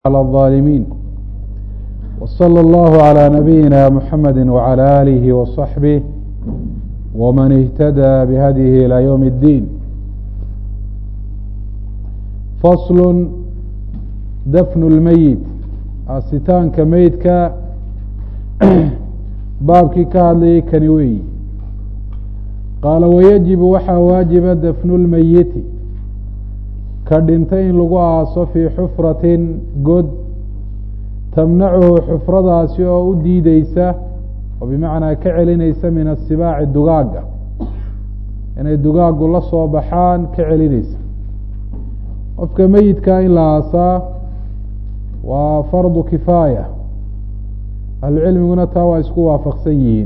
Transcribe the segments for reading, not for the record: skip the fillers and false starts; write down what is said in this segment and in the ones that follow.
على الظالمين وصلى الله على نبينا محمد وعلى آله وصحبه ومن اهتدى بهديه إلى يوم الدين. فصل دفن الميت asitaanka meydka baabkii ka hadlayay kani weeyi. qaala wayajibu waxaa waajiba dafnu lmeyiti ka dhintay in lagu aaso fii xufratin god tamnacuhu xufradaasi oo u diideysa oo bimacnaa ka celinaysa min asibaaci dugaagga inay dugaaggu la soo baxaan ka celinaysa. qofka meyidkaa in la aasaa waa fardu kifaaya, ahlucilmiguna taa waa isku waafaqsan yihiin.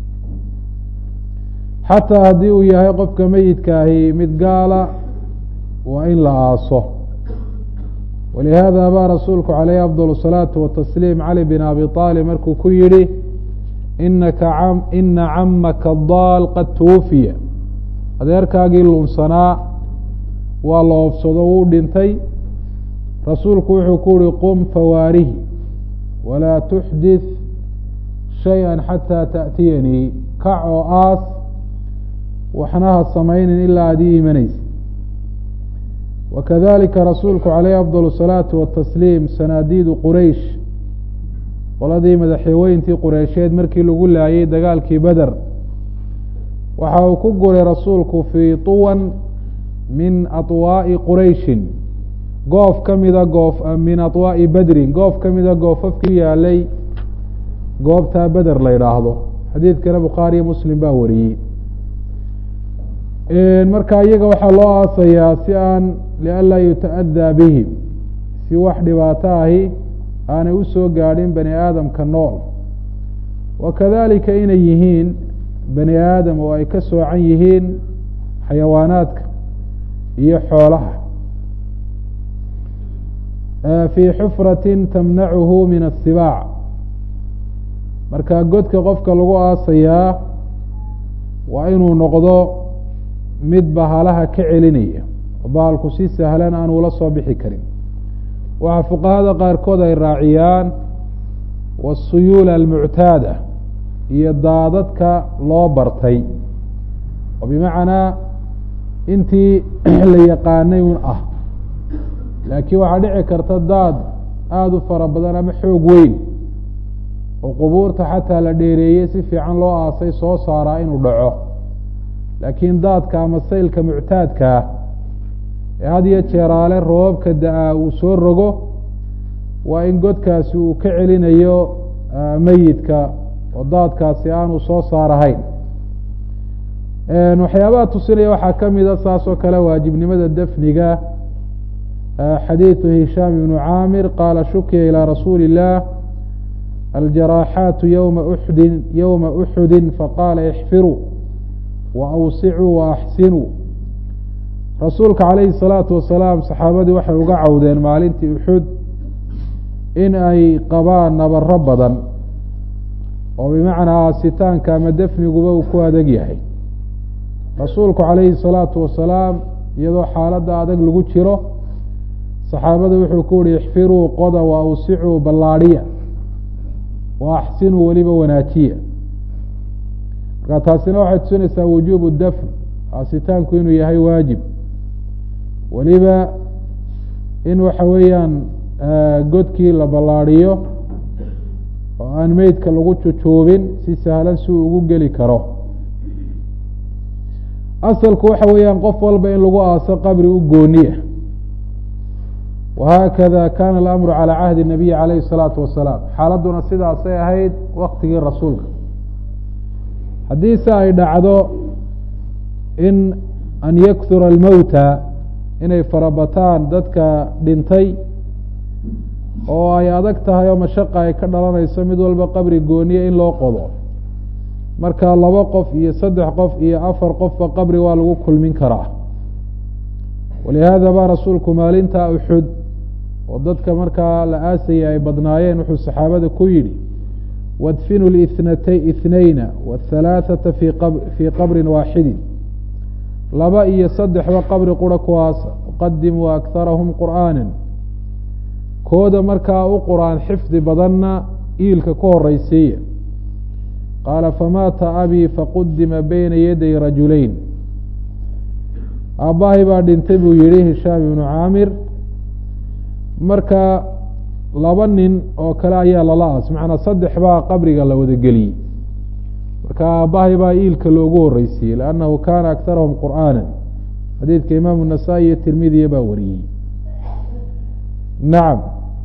xataa haddii uu yahay qofka meyidkaahi mid gaala waa in la aaso. walihaada baa rasuulku calayhi afdal الsalaatu watasliim cali bin abi aalib markuu ku yihi ina camaka daal qad twufiya, adeerkaagii lunsanaa waa la oofsado wuu dhintay. rasuulku wuxuu ku yihi qum fawaarihi walaa tuxdith shayئa xataa taأtiyanii, kac oo aas waxna ha samaynin ilaa aad ii imanaysa. wakadalika rasuulku calayhi afdal الsalaatu watasliim sanaadiidu quraysh, qoladii madaxweyntii qureysheed markii lagu laayay dagaalkii beder, waxa uu ku guray rasuulku fii طuwan min aطwaaءi qurayshin, goof ka mida min aطwaaءi bedrin, goof ka mida goofafkii yaalay goobtaa beder la yidhaahdo. xadiidkana bukhaariyo muslim baa wariyey. marka iyaga waxaa loo aasayaa si aan lianlaa yuta'adaa bihim, si wax dhibaato ahi aanay usoo gaadhin bani aadamka nool. wakadalika inay yihiin bani aadam oo ay ka soocan yihiin xayawaanaadka iyo xoolaha. fii xufratin tamnacuhu min asibaac, marka godka qofka lagu aasayaa waa inuu noqdo mid bahalaha ka celinaya oo bahalku si sahlan aan ula soo bixi karin. waxaa fuqahada qaarkood ay raaciyaan wasuyuula almuctaada, iyo daadadka loo bartay oo bimacnaa intii la yaqaanay un ah, laakiin waxaa dhici karta daad aada u fara badan ama xoog weyn oo qubuurta xataa la dheereeyey si fiican loo aasay soo saaraa inuu dhaco. laakiin daadka ama saylka muctaadkaa ee had iyo jeeraale roobabka da-aa uu soo rogo waa in godkaasi uu ka celinayo meyidka oo daadkaasi aanu soo saarahayn. waxyaabaha tusinaya waxaa ka mida saas oo kale waajibnimada dafniga xadiiثu hishaam ibnu caamir qaala shukiya ilىa rasuuli الlah aljaraaxaatu yowma uxudi faqaala ixfiruu waawsicuu waaxsinuu. rasuulka calayhi الsalaatu wasalaam saxaabadii waxay uga cawdeen maalintii uxud in ay qabaan nabaro badan oo bimacnaa aasitaanka ama dafniguba uu ku adag yahay. rasuulku calayhi الsalaatu wasalaam iyadoo xaaladda adag lagu jiro, saxaabada wuxuu ku yihi ixfiruu qoda waawsicuu ballaadhiya waaxsinuu weliba wanaajiya. marka taasina waxay tusinaysaa wujuubu dafn, aasitaanku inuu yahay waajib, weliba in waxa weeyaan godkii la ballaadhiyo oo aan meydka lagu jujuubin si sahlan si uu ugu geli karo. asalku waxa weeyaan qof walba in lagu aaso qabri u gooniya. wahaakada kana alamru calى cahdi الnabiyi calayhi الsalaatu wasalaam, xaaladuna sidaasay ahayd waktigii rasuulka. haddii se ay dhacdo in an yakhura almowta, inay farabataan dadka dhintay oo ay adag tahay oo mashaqa ay ka dhalanayso mid walba qabri gooniye in loo qodo, marka 2 qof iyo 3 qof iyo 4 qofba qabri waa lagu kulmin karaa. walihaada baa rasuulku maalinta uxud oo dadka markaa la aasayay ay badnaayeen wuxuu saxaabada ku yidhi wadfinu اثنayna والثalaaثaةa fii qabri waaxidi, 2 iyo 3ba qabri qura kuwaas. qadimuu akharahum qur'aana, kooda markaa u qur-aan xifdi badanna iilka ka horeysiiya qaala famaata abii faqudima bayna yaday rajulayn aabbahay baa dhintay buu yihi hishaam ibnu caamir marka laba nin oo kale ayaa lala aas macnaa 3 baa qabriga la wada geliyey marka aabbahay baa iilka loogu horeysiiyey lannahu kaana aktarahum qur'aana xadiidka imaamu nasaa-i iyo tirmidiya baa wariyey nacam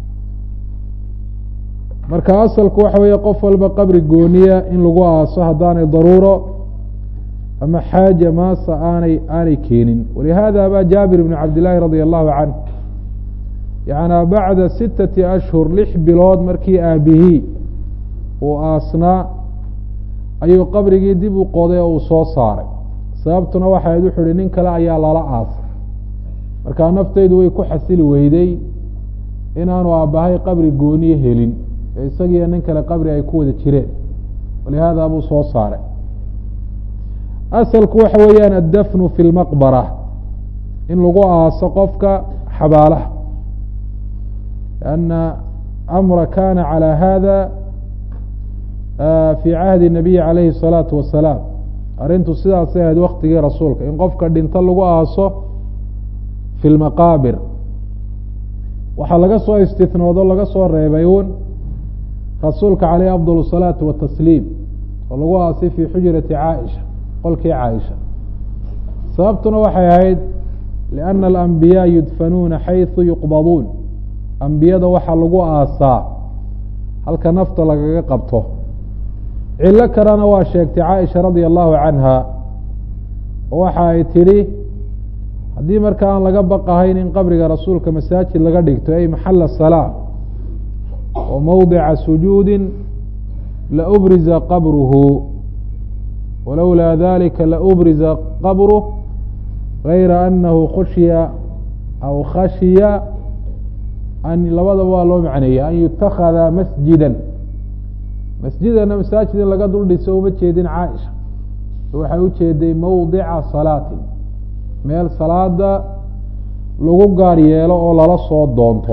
marka asalku waxa weeye qof walba qabri gooniya in lagu aaso haddaanay daruuro ama xaaja maasa aanay keenin walihada baa jaabir ibn cabd llaahi radia allahu canh yaعnaa bacda 6 ashhur 6 bilood markii aabihii uu aasnaa ayuu qabrigii dib u qoday oo uu soo saaray sababtuna waxa ayd wuxu uhi nin kale ayaa lala aasay markaa naftaydu way ku xasili weyday inaanu aabbahay qabri gooniye helin ee isagiiyo nin kale qabri ay ku wada jireen walihaada buu soo saaray asalku waxa weeyaan addafnu fi lmaqbara in lagu aaso qofka xabaalaha lianna amra kana calى hada fi cahdi الnabiyi calayhi الsalaatu wasalaam arrintu sidaasay ahayd waktigii rasuulka in qofka dhinto lagu aaso fi lmaqaabir waxaa laga soo istinoodo laga soo reebay un rasuulka caleyh afضal الsalaatu watasliim oo lagu aasay fi xujrati caaisha qolkii caaisha sababtuna waxay ahayd liأna alambiyaa yudfanuuna xayثu yuqbaduun ambiyada waxaa lagu aasaa halka nafta lagaga qabto cilo kalena waa sheegtay caaisha radia allahu canha oo waxa ay tidhi haddii marka aan laga baqahayn in qabriga rasuulka masaajid laga dhigto ay maxala salaa oo mowdica sujuudi laubriza qabruhu walowlaa dalika laubriza qabruh gayra anahu khushiya aw khashiya an labadaba waa loo macneeyey an yutakada masjida masjidana masaajid in laga dul dhiso uma jeedin caaisha waxay u jeeday mowdica salaatin meel salaada lagu gaar yeelo oo lala soo doonto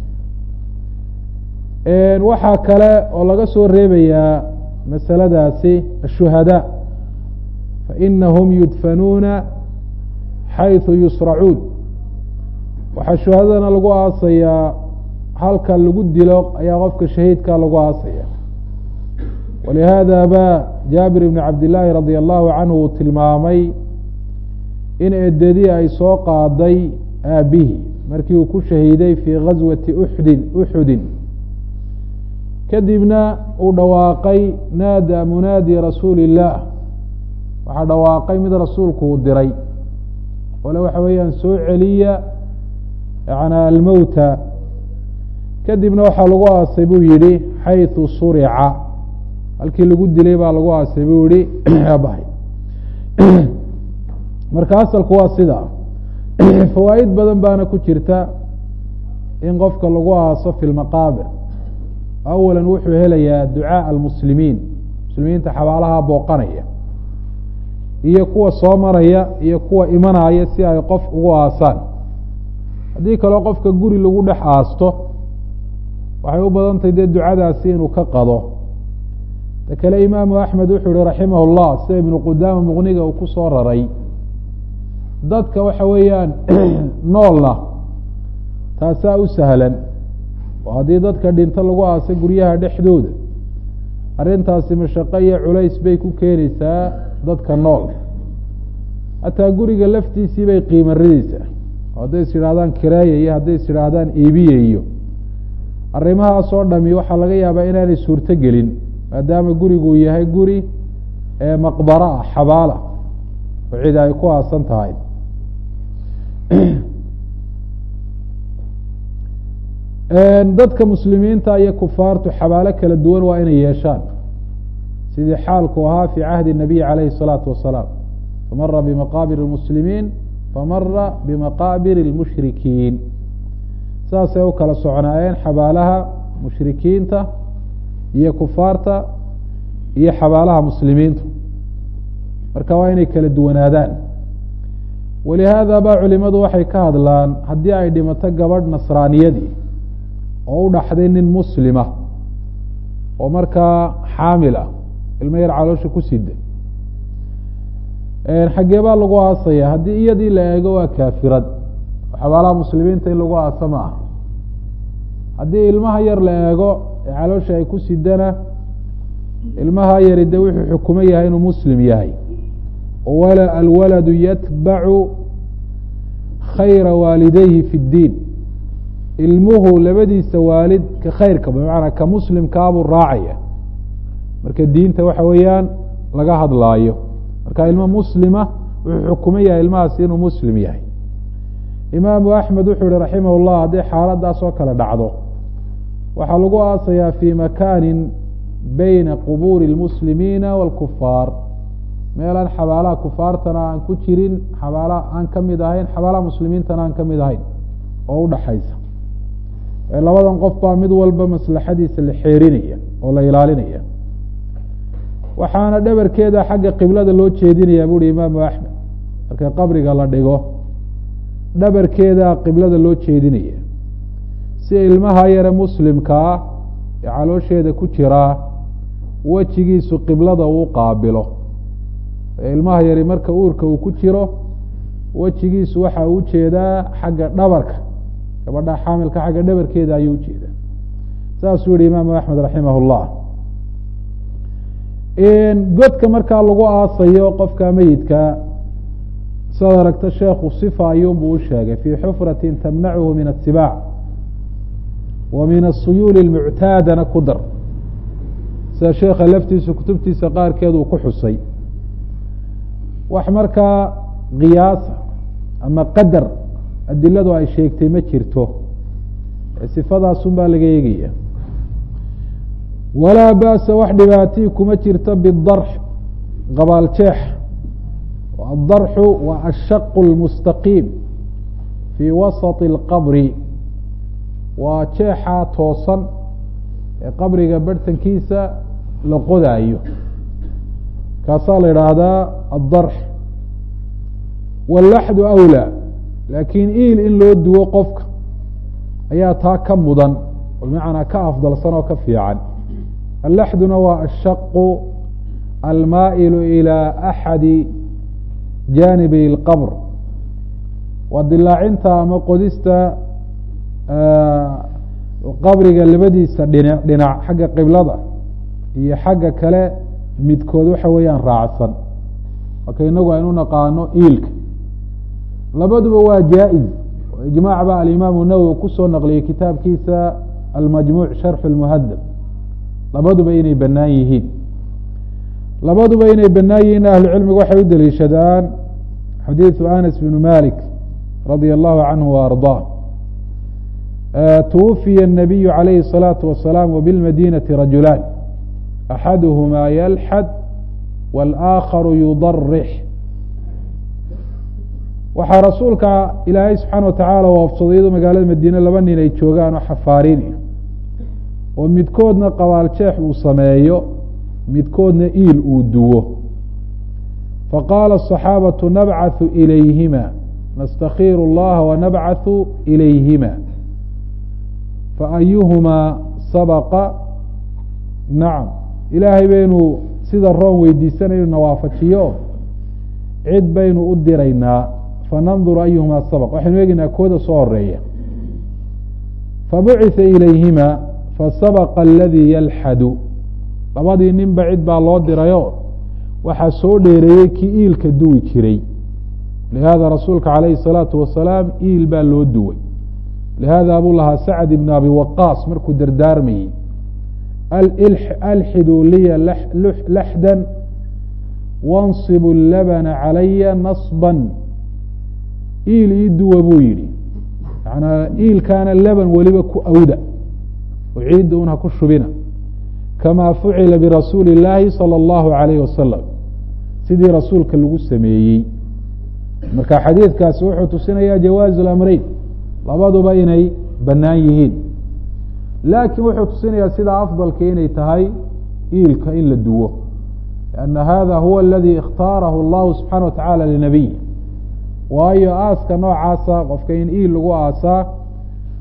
waxaa kale oo laga soo reebayaa masaladaasi ashuhadaa fainahum yudfanuuna xayثu yusracuun waxaa shuhadadana lagu aasayaa halka lagu dilo ayaa qofka shahiidka lagu aasaya walihada ba jaabir ibn cabd llaahi radia allahu canhu uu tilmaamay in eedadii ay soo qaaday aabihi markii uu ku shahiiday fii gaswati uxudin kadibna uu dhawaaqay naada munaadi rasuuli illaah waxaa dhawaaqay mid rasuulku uu diray ole waxa weeyaan soo celiya yana almowta kadibna waxaa lagu aasay buu yihi xayثu surica halkii lagu dilay baa lagu aasay buu yihi abahay marka asalku waa sidaa fawaaid badan baana ku jirta in qofka lagu aaso fi lmaqaabir awala wuxuu helayaa ducaaء almuslimiin muslimiinta xabaalaha booqanaya iyo kuwa soo maraya iyo kuwa imanaya si ay qof ugu aasaan haddii kaleo qofka guri lagu dhex aasto waxay u badan tahay dee ducadaasi inuu ka qado ta kale imaamu axmed wuxuu ihi raximah اllah sida ibnu qudaama muqniga uu ku soo raray dadka waxa weeyaan noolna taasaa u sahlan oo haddii dadka dhinto lagu aasay guryaha dhexdooda arrintaasi mashaqo iyo culays bay ku keenaysaa dadka nool hataa guriga laftiisii bay qiimo ridaysaa hadday is yidhahdaan kireeya iyo hadday is yidhaahdaan iibiye iyo arrimahaas oo dhami waxaa laga yaabaa inaanay suurto gelin maadaama gurigu yahay guri maqbara ah xabaala oo cid ay ku aasan tahay dadka muslimiinta iyo kufaartu xabaalo kala duwan waa inay yeeshaan sidii xaalku ahaa fi cahdi الnabiy calayhi الsalaatu wasalaam famara bimaqaabir اlmuslimiin famara bimaqaabir اlmushrikiin saasay u kala socnaayeen xabaalaha mushrikiinta iyo kufaarta iyo xabaalaha muslimiintu marka waa inay kala duwanaadaan walihaada ba culimadu waxay ka hadlaan haddii ay dhimato gabadh nasraaniyadii oo u dhaxday nin muslima oo markaa xaamil ah ilmo yar caloosha ku sida xaggee baa lagu aasaya haddii iyadii la eego waa kaafirad xabaalaha muslimiinta in lagu aasa ma aha haddii ilmaha yar la eego ee caloosha ay ku sidana ilmaha yari de wuxuu xukumo yahay inuu muslim yahay alwaladu yatbacu khayra waalidayhi fi اddiin ilmuhu labadiisa waalid ka khayrka bimacnaa ka muslimkaabuu raacaya marka diinta waxa weeyaan laga hadlaayo marka ilmo muslima wuxuu xukumo yahay ilmahaasi inuu muslim yahay imaamu axmed wuxuu yihi raximah اllah haddii xaaladaas oo kale dhacdo waxaa lagu aasayaa fi makani bayna qubuuri اlmuslimiina wاlkufaar meelaan xabaalaha kufaartana aan ku jirin xabaalaha aan ka mid ahayn xabaalaha muslimiintana aan ka mid ahayn oo udhaxaysa labadan qof baa mid walba maslaxadiisa la xeerinaya oo la ilaalinaya waxaana dhabarkeeda xagga qiblada loo jeedinaya buuhi imaamu axmed marka qabriga la dhigo dhabarkeeda qiblada loo jeedinaya si ilmaha yare muslimkaa ee caloosheeda ku jiraa wejigiisu qiblada uu qaabilo ilmaha yari marka uurka uu ku jiro wejigiisu waxa uu ujeedaa xagga dhabarka gabadha xaamilka xagga dhabarkeeda ayuu ujeedaa saasuu yihi imaamu axmed raximah اllah godka markaa lagu aasayo qofka meyidka sidaad aragta sheekhu sifa ayuunbuu u sheegay fii xufrati tamnachu min atibaac wa min asuyuuli اlmuctaadana ku dar sida sheekha laftiisa kutubtiisa qaarkeed uu ku xusay wax markaa qiyaasa ama qadar adiladu ay sheegtay ma jirto sifadaasun baa laga eegaya walaa ba'sa wax dhibaatii kuma jirto bidarx qabaaljeex adarxu waa ashaqu اlmustaqiim fii wasati اlqabri waa jeexa toosan ee qabriga barhtankiisa la qodaayo kaasaa la idhaahdaa addarx wallaxdu awlaa laakiin iil in loo duwo qofka ayaa taa ka mudan bimacnaa ka afdalsan oo ka fiican allaxduna waa ashaqu almaa'ilu ilaa axadi jaanibi اlqabr waa dilaacinta ama qodista qabriga labadiisa dhinac xagga qiblada iyo xagga kale midkood waxa weeyaan raacsan marka inagu aynu naqaano iilka labaduba waa jaa-iz ijmaac ba alimaamu nawowi kusoo naqliyey kitaabkiisa almajmuuc sharxu lmuhadab labaduba inay banaan yihiin ahlucilmigu waxay u daliishadaan xadiiثu anas bn malik radia allahu canhu waarضaa twufiya الnabiyu عalayhi الصalaaةu wasalaam wbilmadinati rajulaan axaduhmaa yalxad wاlآakharu yudarix waxaa rasuulka ilaahay subxaana watacaala waafsaday iyadoo magaalada madiine laba nin ay joogaan oo xafaariin oo midkoodna qabaaljeex uu sameeyo midkoodna iil uu duwo faqaala الصaxaabaةu nabcaثu ilayhima nastakiiru اllaha wanabcaثu ilayhima faayuhumaa sabaqa nacam ilaahay baynu sida roon weydiisanaynu na waafajiyo cid baynu u diraynaa fananduru ayuhumaa sabq waxaynu eegeynaa kooda soo horeeya fabucitha ilayhima fasabqa aladii yalxadu labadii ninba cid baa loo dirayo waxaa soo dheereeyey kii iilka duwi jiray lihaada rasuulka calayhi الsalaatu wasalaam iil baa loo duway lihaada buu lahaa sacd ibn abi waqaas markuu dardaarmayey alxiduu liya laxda wanصibu labna calaya naصba iil ii duwa buu yihi manaa iilkaana laban weliba ku awda oo ciidda un ha ku shubina kama fucila birasuuli اllaahi salى اllahu عalayh wasalam sidii rasuulka lagu sameeyey marka xadiidkaasi wuxuu tusinayaa jawaaز اlamreyn labaduba inay banaan yihiin laakiin wuxuu tusinayaa sida afdalka inay tahay iilka in la duwo لأنa hada huwa اladي اkhtaarahu اllahu subxaanaه wataعalى linabiy waayo aaska noocaasa qofka in iil lagu aasaa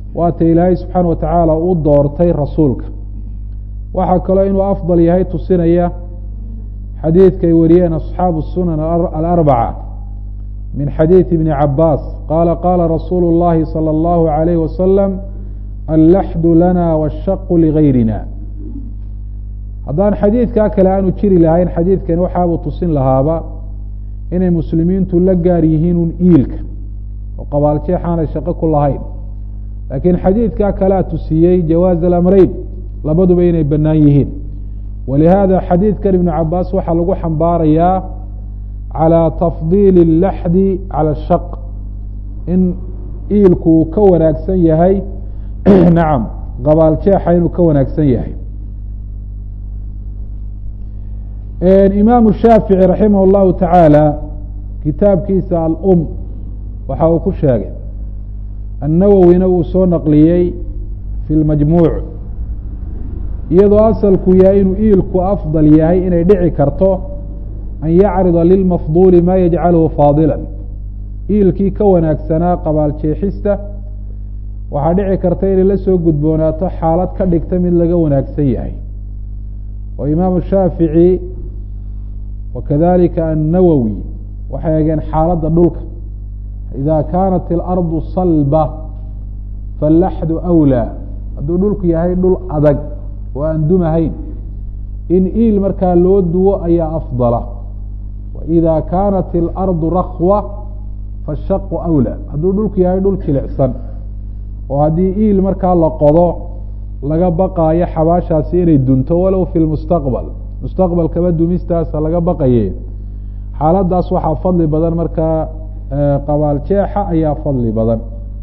waata ilaahay subxaana watacaala u doortay rasuulka. waxaa kaloo inuu afdal yahay tusinaya xadiidka ay wariyeen asxaabu sunan alarbaca min xadiidi ibni cabaas qaala qaala rasuulu اllahi salى اllahu عalayh wasalam allaxdu lana washaqu ligayrina. haddaan xadiidkaa kale aanu jiri lahayn xadiidkani waxaabuu tusin lahaaba inay muslimiintu la gaar yihiin un iilka oo qabaaljeex aanay shaqo ku lahayn, laakiin xadiidkaa kalea tusiyey jawaaz alamreyn labaduba inay bannaan yihiin. walihaada xadiidkan ibnu cabaas waxaa lagu xambaarayaa calىa tafdiili اlaxdi calى ashaq, in iilku uu ka wanaagsan yahay nacam qabaaljeexa inuu ka wanaagsan yahay. imaamu shaafici raximah اllahu tacaala kitaabkiisa alum waxa uu ku sheegay, annawowina uu soo naqliyey fi lmajmuuc, iyadoo asalku yahay inuu iilku afdal yahay inay dhici karto an yacrida lilmafduuli ma yajcaluhu faadila. iilkii ka wanaagsanaa qabaaljeexista waxaa dhici karta inay la soo gudboonaato xaalad ka dhigta mid laga wanaagsan yahay. oo imaamu shaafici wakadalika annawowi waxay eegeen xaaladda dhulka, ida kaanat ilardu salba fallaxdu awlaa, hadduu dhulku yahay dhul adag oo aan dumahayn in iil markaa loo duwo ayaa afdala. waida kaanat ilardu rakwa fashaqu awlaa, hadduu dhulku yahay dhul jilicsan oo haddii iil markaa la qodo laga baqaayo xabaashaasi inay dunto walow fi lmustaqbal, mustaqbalkaba dumistaasa laga baqaye, xaaladaas waxaa fadli badan markaa qabaaljeexa ayaa fadli badan.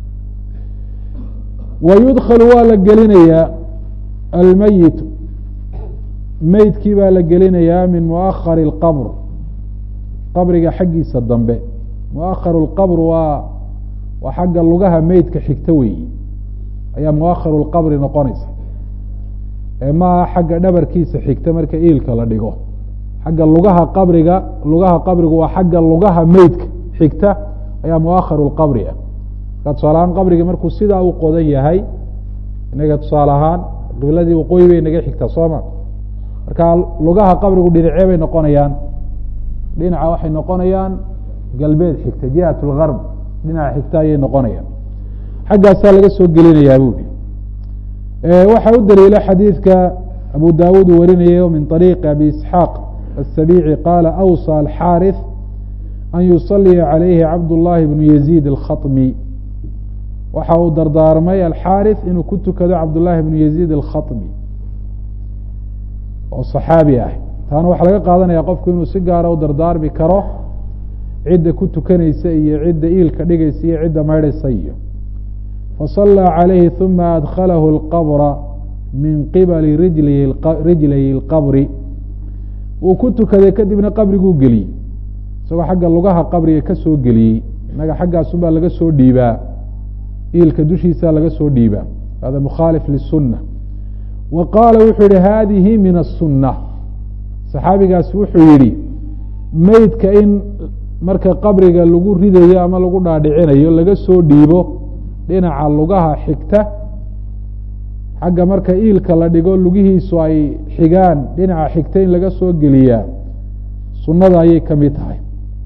wayudkhalu waa la gelinayaa almeyit, meydkii baa la gelinayaa min muahari اlqabr, qabriga xaggiisa dambe. muaharu اlqabr waa xagga lugaha meydka xigta weeyi, ayaa muaharu اlqabri noqonaysa, maaha xagga dhabarkiisa xigta marka iilka la dhigo. xagga lugaha qabrigu waa xagga lugaha meydka xigta ayaa muaharu اlqabri ah. marka tusaale ahaan qabriga markuu sidaa u qodan yahay, inaga tusaale ahaan qibladii waqooyi bay inaga xigtaa sooma, marka lugaha qabrigu dhinacee bay noqonayaan? dhinaca waxay noqonayaan galbeed xigta, jihat اlgarb dhinaca xigta ayay noqonayaan, xaggaasaa laga soo gelinayaa buui. waxaa u daliila xadiidka abu dawuud uu warinayo min طariiqi abi isxaaq الsabici qaala awصى alxaariث an yusaliya عalayhi cabdullahi bnu yaziid اlkhaطmi. waxa uu dardaarmay alxaariث inuu ku tukado cabdullahi bnu yaziid اlkhaطmi oo صaxaabi ah. taana waxaa laga qaadanaya qofku inuu si gaara u dardaarmi karo cidda ku tukanaysa iyo cidda iilka dhigaysa iyo cidda maydhaysa iyo. faصalىa عalayhi ثuma adkhalahu اlqabra min qibali rijlayi اlqabri, wuu ku tukaday kadibna qabriguu geliyey isagoo xagga lugaha qabriga ka soo geliyey. inaga xaggaasunbaa laga soo dhiibaa, iilka dushiisa laga soo dhiibaa, hada mukhaalif liلsuna. wa qaala wuxuu yihi hadihi min الsuna, saxaabigaasi wuxuu yihi meydka in marka qabriga lagu ridayo ama lagu dhaadhicinayo laga soo dhiibo dhinaca lugaha xigta, xagga marka iilka la dhigo lugihiisu ay xigaan dhinaca xigta in laga soo geliyaa sunnada ayay ka mid tahay.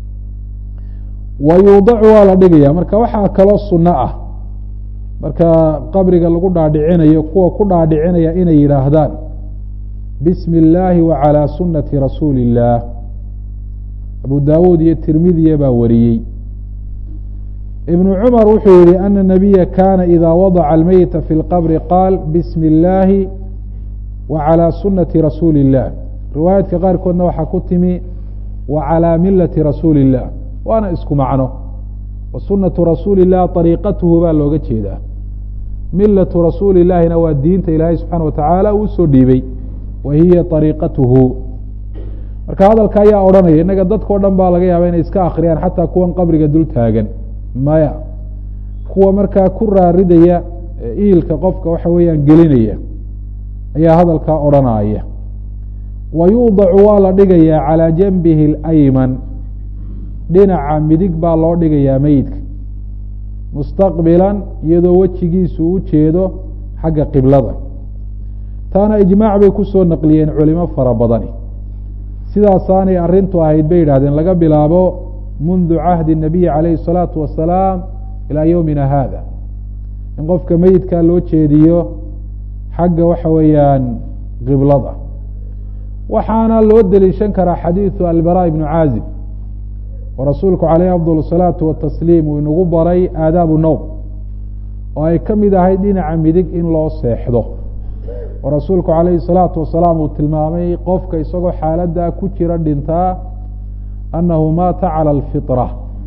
wa yuudacu waa la dhigaya. marka waxaa kaloo sunno ah marka qabriga lagu dhaadhicinayo kuwa ku dhaadhicinaya inay yidhaahdaan bismi اllaahi wa calىa sunati rasuuli اllaah. abu dawuud iyo tirmidiya baa wariyey. ibnu cumar wuxuu yihi ana nabiya kana ida wadaca almeyta fi اlqabri qaal bismi اllaahi wa calىa sunati rasuuli اllah. riwaayaadka qaarkoodna waxaa ku timi wa calىa milati rasuuli اllah, waana isku macno. wa sunatu rasuuli اllah ariiqatuhu baa looga jeedaa, milatu rasuuli اllahina waa diinta ilaahay subxaana wa tacaala uu soo dhiibay, wa hiya ariiqatuhu. marka hadalka ayaa odhanaya, innaga dadkao dhan baa laga yaaba inay iska akriyaan, xataa kuwan qabriga dul taagan maya, kuwa markaa ku raaridaya iilka qofka waxa weeyaan gelinaya ayaa hadalkaa odhanaya. wa yuudacu waa la dhigayaa calىa janbihi اlayman, dhinaca midig baa loo dhigayaa meydka. mustaqbilan iyadoo wejigiisu u jeedo xagga qiblada. taana ijmaac bay kusoo naqliyeen culimo fara badani. sidaasaanay arrintu ahayd bay yidhahdeen laga bilaabo mundu cahdi الnabiyi calayhi الsalaatu wasalaam ilaa yowmina hada, in qofka meyidkaa loo jeediyo xagga waxa weeyaan qiblada. waxaana loo deliishan karaa xadiiثu albara ibnu caazib oo rasuulku calayhi afضal الsalaatu watasliim uu inagu baray aadaabu nowm, oo ay ka mid ahayd dhinaca midig in loo seexdo, oo rasuulku calayhi الsalaatu wasalaam uu tilmaamay qofka isagoo xaaladdaa ku jira dhintaa annahu maata calى اlfiطra.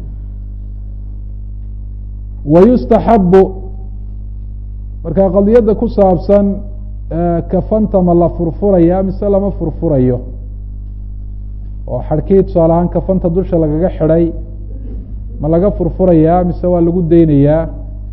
wayustaxabu markaa qadiyadda ku saabsan kafanta ma la furfuraya mise lama furfurayo, oo xadhkii tusaale ahaan kafanta dusha lagaga xidhay ma laga furfurayaa mise waa lagu daynayaa.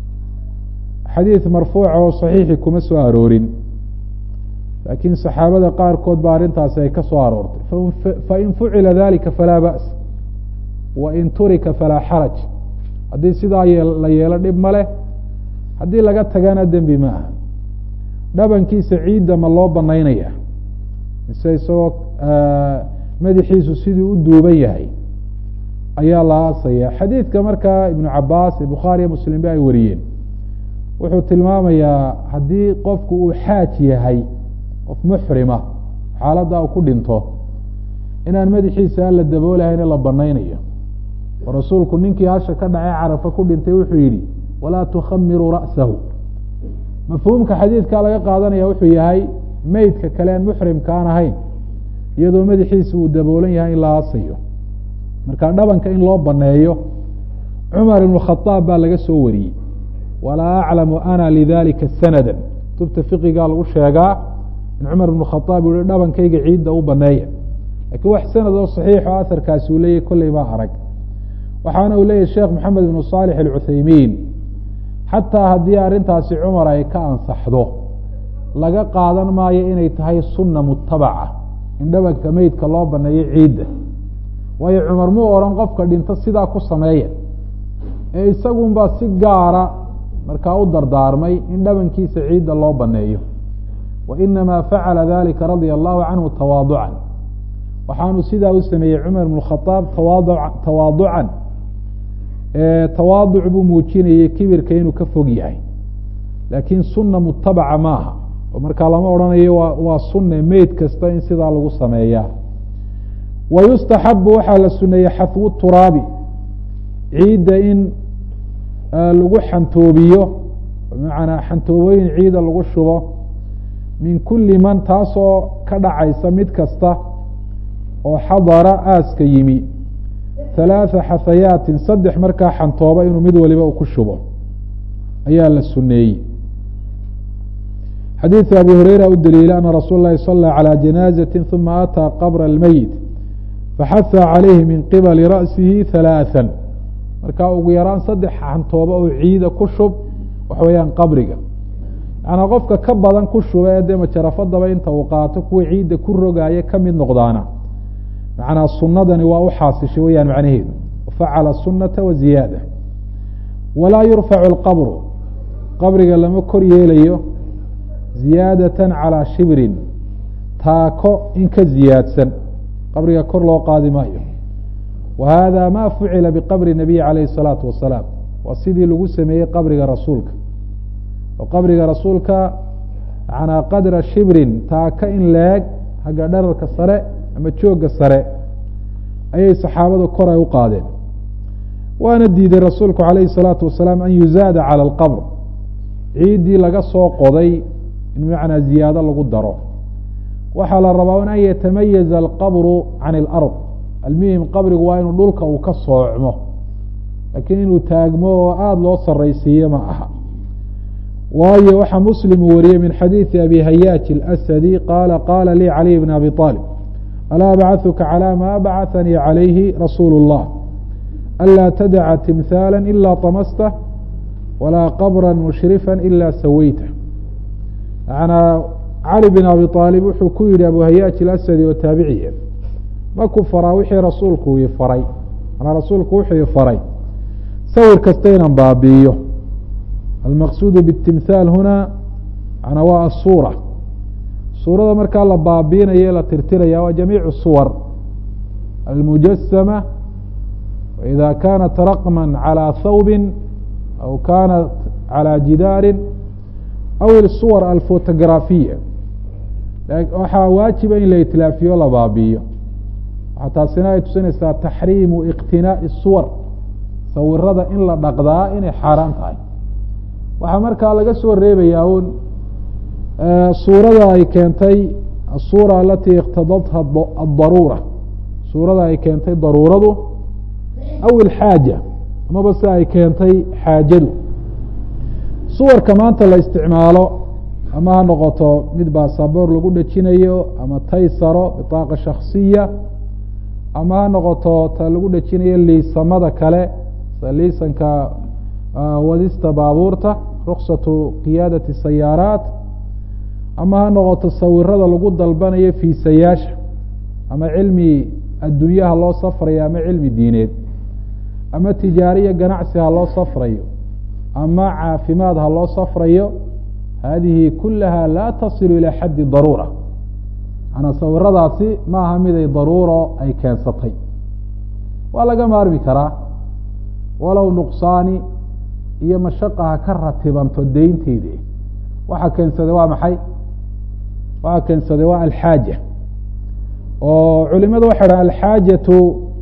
xadiid marfuuca oo saxiixi kuma soo aroorin, laakiin saxaabada qaarkood ba arrintaasi ay ka soo aroortay. fain fucila dalika falaa ba's wain turika falaa xaraj. haddii sidaa la yeelo dhib ma leh, haddii laga tagana dembi ma aha. dhabankiisa ciidda ma loo banaynaya mise isagoo madaxiisu sidii u duuban yahay ayaa la aasaya. xadiidka markaa ibnu cabaas ee bukhaariya muslim ba ay wariyeen wuxuu tilmaamayaa haddii qofku uu xaaj yahay, qof muxrima, xaaladda uu ku dhinto, inaan madaxiisa aan la daboolahayn la banaynayo. oo rasuulku ninkii hasha ka dhacay carafa ku dhintay wuxuu yidhi walaa tukhamiruu ra'sahu. mafhuumka xadiidkaa laga qaadanaya wuxuu yahay meydka kale aan muxrimka aan ahayn iyadoo madaxiisa uu daboolan yahay in la aasayo. marka dhabanka in loo baneeyo cumar ibnu khadaab baa laga soo wariyey, walaa aclamu ana lidalika sanada. kutubta fiqigaa lagu sheegaa in cumar ibnu khadaab uu yihi dhabankayga ciidda u baneeya, lakiin wax sanad oo saxiixo aharkaasi uu leeyahy kolley baa arag. waxaana uu leeyahy sheekh maxamed ibnu saalix alcuthaymiin, xataa haddii arrintaasi cumar ay ka ansaxdo laga qaadan maayo inay tahay sunna mutabaca in dhabanka meydka loo baneeyo ciidda, waayo cumar muu odhan qofka dhinto sidaa ku sameeya, ee isagunbaa si gaara markaa u dardaarmay in dhabankiisa ciidda loo baneeyo. wainamaa facala dalika radia allahu canhu tawaaducan. waxaanu sidaa u sameeyey cumar ibnu khadaab tawaaducan, tawaaduc buu muujinayey kibirka inuu ka fog yahay, laakiin sunna mutabaca maaha, oo markaa lama odhanayo waa sunne meyd kasta in sidaa lagu sameeyaa. wayustaxabu waxaa la suneeyey xafwu turaabi, ciidda in lagu xantoobiyo, bimacnaa xantoobooyin ciida lagu shubo, min kuli man taasoo ka dhacaysa mid kasta oo xadara aaska yimi, ثaلaaثa xahayaatin 3 markaa xantooba inuu mid waliba ku shubo ayaa la suneeyey. xadiiث abi hurayra u daliila ana rasuul الlahi صلى عalى جanاaزaة ثuma atىa qbr الmeyit faxaثa عalayhi min qibali ra'sihi 3. markaa ugu yaraan 3 xantooba oo ciida ku shub waxa weeyaan qabriga. yanaa qofka ka badan ku shuba ee dee majarafadaba inta uu qaato kuwa ciidda ku rogaaya ka mid noqdaana macnaa sunadani waa u xaasishay weyaan macnaheedu. facala sunata wa ziyaada. walaa yurfacu اlqabru, qabriga lama kor yeelayo ziyaadatan calىa shibrin, taako in ka ziyaadsan qabriga kor loo qaadi maayo. wa hada ma fucila biqabri nabiyi calayhi الsalaatu wasalaam, waa sidii lagu sameeyey qabriga rasuulka. oo qabriga rasuulka manaa qadra shibrin, taaka in leeg hagga dherarka sare ama jooga sare ayay saxaabadu kor ay u qaadeen. waana diiday rasuulku calayhi الsalaatu wasalaam an yuzaada calى اlqabr, ciiddii laga soo qoday in macnaa ziyaado lagu daro. waxaa la rabaa an yatamayaza alqabru can اlard. almuhim qabrigu waa inuu dhulka uu ka soocmo, laakiin inuu taagmo oo aada loo saraysiiyo ma aha. waayo waxaa muslim uu wariyey min xadiiثi abi hayaaj اlasadi qaala qaala lii caliy bn abi طaalib alaa abcaثuka calى ma bacثanii calayhi rasuulu الlah anlaa tadaca timhaala ila طamastah walaa qabra mushrifa ila sawaytah. manaa cali bin abi aalib wuxuu ku yihi abu hayaaj ilasadi oo taabiciya, ma ku faraa wixii rasuulku ii faray. manaa rasuulku wuxuu ii faray sawir kasta inaan baabi'iyo almaqsuudu bاtimhaal huna ana waa asuura suurada markaa la baabiinaya la tirtiraya waa jamiic suwar almujasama waإida kanat raqma calى thawbi aw kanat calى jidaari aw الsuwar alfotografiya waxaa waajiba in la itlaafiyo la baabi'iyo waxaa taasina ay tusinaysaa taxriimu iqtinaaءi الsuwar sawirada in la dhaqdaa inay xaaraan tahay waxaa markaa laga soo reebayaa un suurada ay keentay الsuura alati اqtadatha الdaruura suurada ay keentay daruuradu aw ilxaaja amaba si ay keentay xaajadu suwarka maanta la isticmaalo ama ha noqoto mid baasaboor lagu dhejinayo ama taysaro bitaaqa shaksiya ama ha noqoto ta lagu dhejinayo liisamada kale sida liisanka wadista baabuurta ruksatu qiyaadati sayaaraat ama ha noqoto sawirada lagu dalbanayo fiisayaasha ama cilmi addunyaha loo safrayo ama cilmi diineed ama tijaariya ganacsi ha loo safrayo ama caafimaad ha loo safrayo hadihi kulaha laa tasilu ilى xaddi daruura manaa sawiradaasi ma aha mid ay daruuro ay keensatay waa laga maarmi karaa walow nuqsaani iyo mashaqa ha ka ratibanto deynteedi waxa keensaday waa maxay waxa keensaday waa alxaaja oo culimadu waxay dhaha alxaajaةu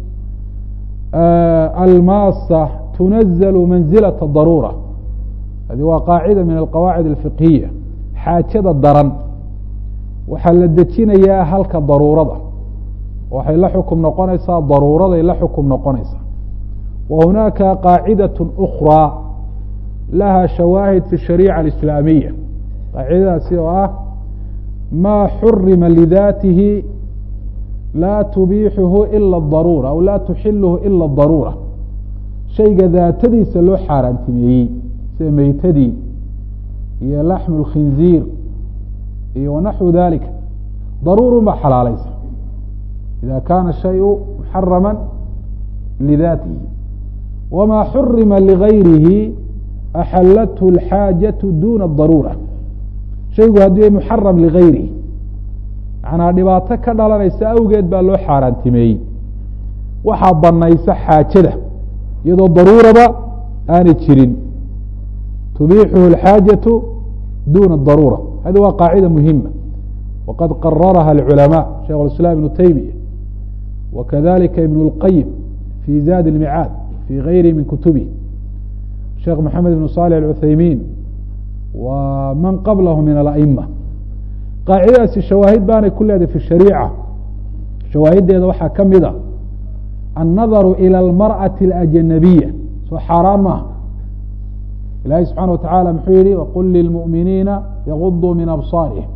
almaasa tunazalu manzilaة daruura hadi waa qaacida min alqawaacid alfiqhiya xaajada daran waxaa la dejinayaa halka daruurada waxay la xukum noqonaysaa daruuraday la xukum noqonaysaa wa hunaaka qaacidaة أkrىa laha shawaahid fi الshariica alislaamiya qaacidadaasi oo ah maa xurima lidatihi laa tubiixuhu ila الdaruura aw laa tuxiluhu ila الdaruura shayga daatadiisa loo xaaraantimeeyey sida meytadii iyo laxmu اlkhinziir iyo wanaxwu dalika daruurun baa xalaalaysa ida kana shayu muxarama lidatihi wama xurima ligayrihi axalathu اlxaajaةu duna الdaruura shaygu haddii muxaram ligayrihi macnaa dhibaato ka dhalanaysa awgeed baa loo xaaraantimeeyey waxaa banaysa xaajada iyadoo daruuraba aanay jirin tubixuhu اlxaajaةu duna الdaruura hadi waa qaacida muhima waqad qararaha اlculamaء sheikh اiسlاm ibnu taymiya wakadalika ibn اlqayim fi zad اlmicaad fi gayri min kutubih sheekh maxamed ibn صالح الcuthaymin wa man qablahu min alأma qaacidadaasi shawaahid baanay ku leedahay fi shariica shawaahideeda waxaa ka mid a annadaru ilى اlmarأaةi اlأjanabiya soo xaaraan maaha ilahi subxaana wataعala muxuu yihi waqul lilmuؤminiina yaguduu min abصaarihim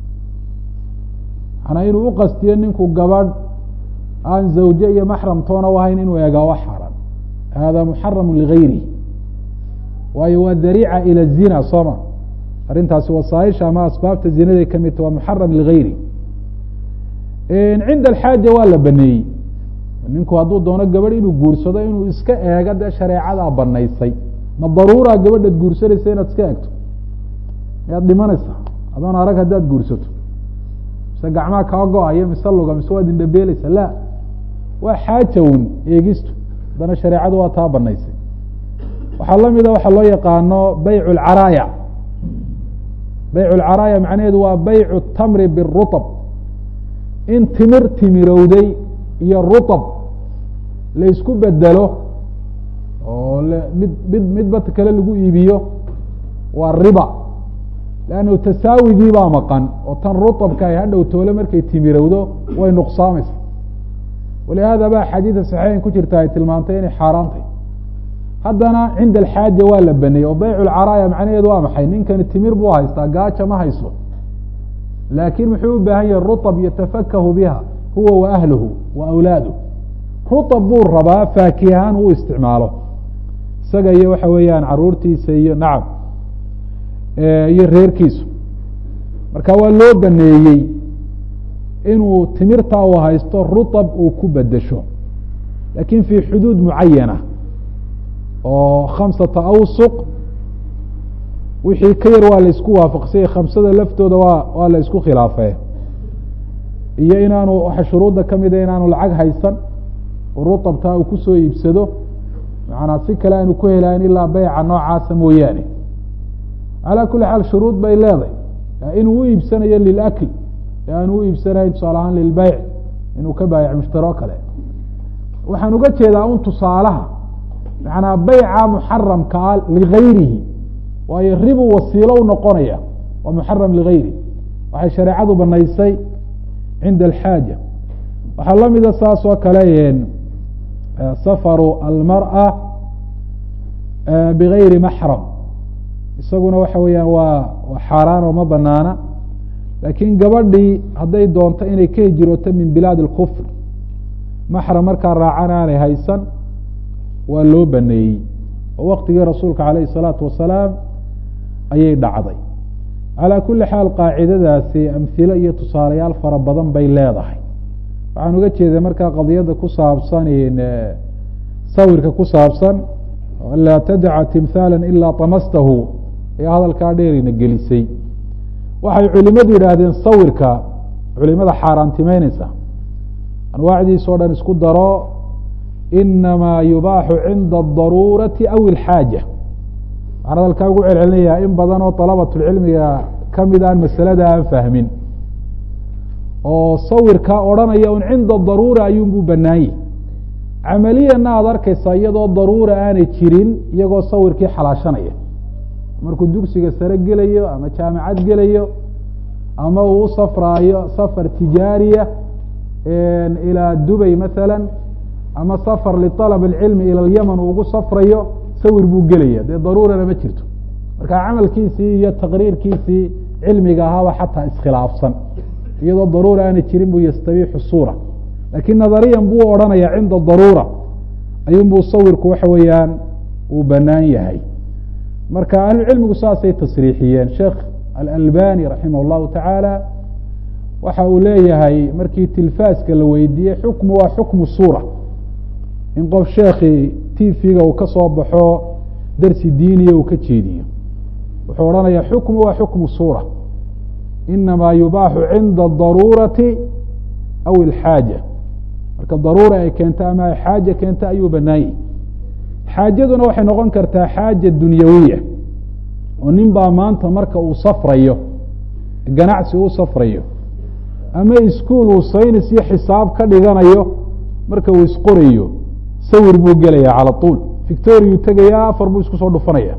manaa inuu uqastiyo ninku gabadh aan zawje iyo maxram toona u ahayn inuu eegaa waa xaaraan hada muxaramu ligayrihi waayo waa dariica ilى الzina sooma arrintaasi wasaaisha ama asbaabta zinaday ka midta waa muxaram ligayri cinda alxaaja waa la baneeyey ninku hadduu doono gabadh inuu guursado inuu iska eego dee shareecadaa banaysay ma daruuraa gabadhaad guursanaysa inaad iska eegto miyaad dhimanaysaa adoon arag haddaad guursato mise gacmaha kaa go-ayo mise luga mise waad indhabeeleysa la waa xaaja un eegistu haddana shareecadu waa taa banaysay waxaa lamida waxaa loo yaqaano bayc اlcaraaya bayc اlcaraaya macnaheedu waa baycu tamri biruطb in timir timirowday iyo ruطb laysku bedelo oo midba kale lagu iibiyo waa riba lannu tasaawigii baa maqan oo tan ruطbka ay hadhow toole markay timirowdo way nuqsaamaysa walihada ba xadiida saxiixin ku jirta ay tilmaantay inay xaaraantay haddana cinda alxaaja waa la baneeyey oo bayc lcaraaya macnaheedu waa maxay ninkani timir buu haystaa gaaja ma hayso laakiin muxuu u baahan yahay ruطb yatafakahu biha huwa wa ahluhu wa awlaaduh ruطb buu rabaa faakihaan uu isticmaalo isaga iyo waxa weeyaan caruurtiisa iyo nacam iyo reerkiisu marka waa loo baneeyey inuu timirtaa u haysto ruطb uu ku bedesho lakin fi xuduud mucayana oo khamsata awsuq wixii ka yar waa la isku waafaqsanyay, khamsada laftooda waa la isku khilaafee, iyo inaanu waxa shuruudda ka mida inaanu lacag haysan oo rutabtaa uu kusoo iibsado, macnaa si kale aanu ku helayn ilaa beyca noocaasa mooyaane. calaa kuli xaal shuruud bay leedahay, inuu u iibsanayo lilakl ee aanu u iibsanayn tusaale ahaan lilbeyc, inuu ka baayac mushtaro kale. waxaan uga jeedaa un tusaalaha macnaa beyca muxaramka ah ligayrihi, waayo ribu wasiilo u noqonaya, waa muxaram ligayrihi, waxay shareecadu banaysay cinda alxaaja. waxaa la mida saas oo kale safaru almarأa bigayri maxram, isaguna waxa weeyaan waa xaaraan oo ma banaana, laakiin gabadhii hadday doonto inay ka hijrooto min bilaad اlkufr, maxram markaa raacan aanay haysan, waa loo baneeyey oo waktigii rasuulka calayh الsalaatu wasalaam ayay dhacday. calaa kuli xaal qaacidadaasi amhilo iyo tusaalayaal fara badan bay leedahay. waxaan uga jeeday markaa qadiyadda ku saabsan sawirka ku saabsan, laa tadca timhaala ilaa طamastahu, ayaa hadalkaa dheerina gelisay. waxay culimadu yidhaahdeen sawirka culimada xaaraantimeyneysa anwaacdiisa o dhan isku daro, inamaa yubaaxu cinda الdaruurati aw اlxaaja. waxaan hadalkaa ugu celcelinayaa in badan oo dalabatulcilmiga kamid aan masalada aan fahmin, oo sawirka odhanaya un cinda daruura ayuunbuu banaanyey. camaliyana aada arkaysaa iyadoo daruura aanay jirin, iyagoo sawirkii xalaashanaya markuu dugsiga sare gelayo ama jaamacad gelayo, ama uu u safraayo safar tijaariya ilaa dubay maala, ama safar liطalab اlcilmi ilى اlyaman uu ugu safrayo, sawir buu gelaya, dee daruurana ma jirto. marka camalkiisii iyo taqriirkiisii cilmiga ahaaba xataa iskhilaafsan, iyadoo daruura aanay jirin buu yastabiixu suura, lakiin nadariyan buu odhanaya cinda daruura ayuunbuu sawirku waxa weeyaan uu banaan yahay. marka ahlucilmigu saasay tasriixiyeen. sheekh alalbani raximah اllahu tacaala waxa uu leeyahay markii tilfaaska la weydiiyey, xukmu waa xukmu suura, in qof sheekii tvga uu ka soo baxo darsi diiniya uu ka jeediyo, wuxuu odhanaya xukmu waa xukmu suura, inamaa yubaaxu cinda adaruurati aw ilxaaja. marka daruura ay keento ama ay xaaja keento ayuu banaanyay. xaajaduna waxay noqon kartaa xaaja dunyawiya, oo nin baa maanta marka uu safrayo, ganacsi uu safrayo, ama iskuol uu saynis iyo xisaab ka dhiganayo, marka uu isqorayo sawir buu gelaya cala tuul, victoriyu tegaya, afar buu isku soo dhufanaya.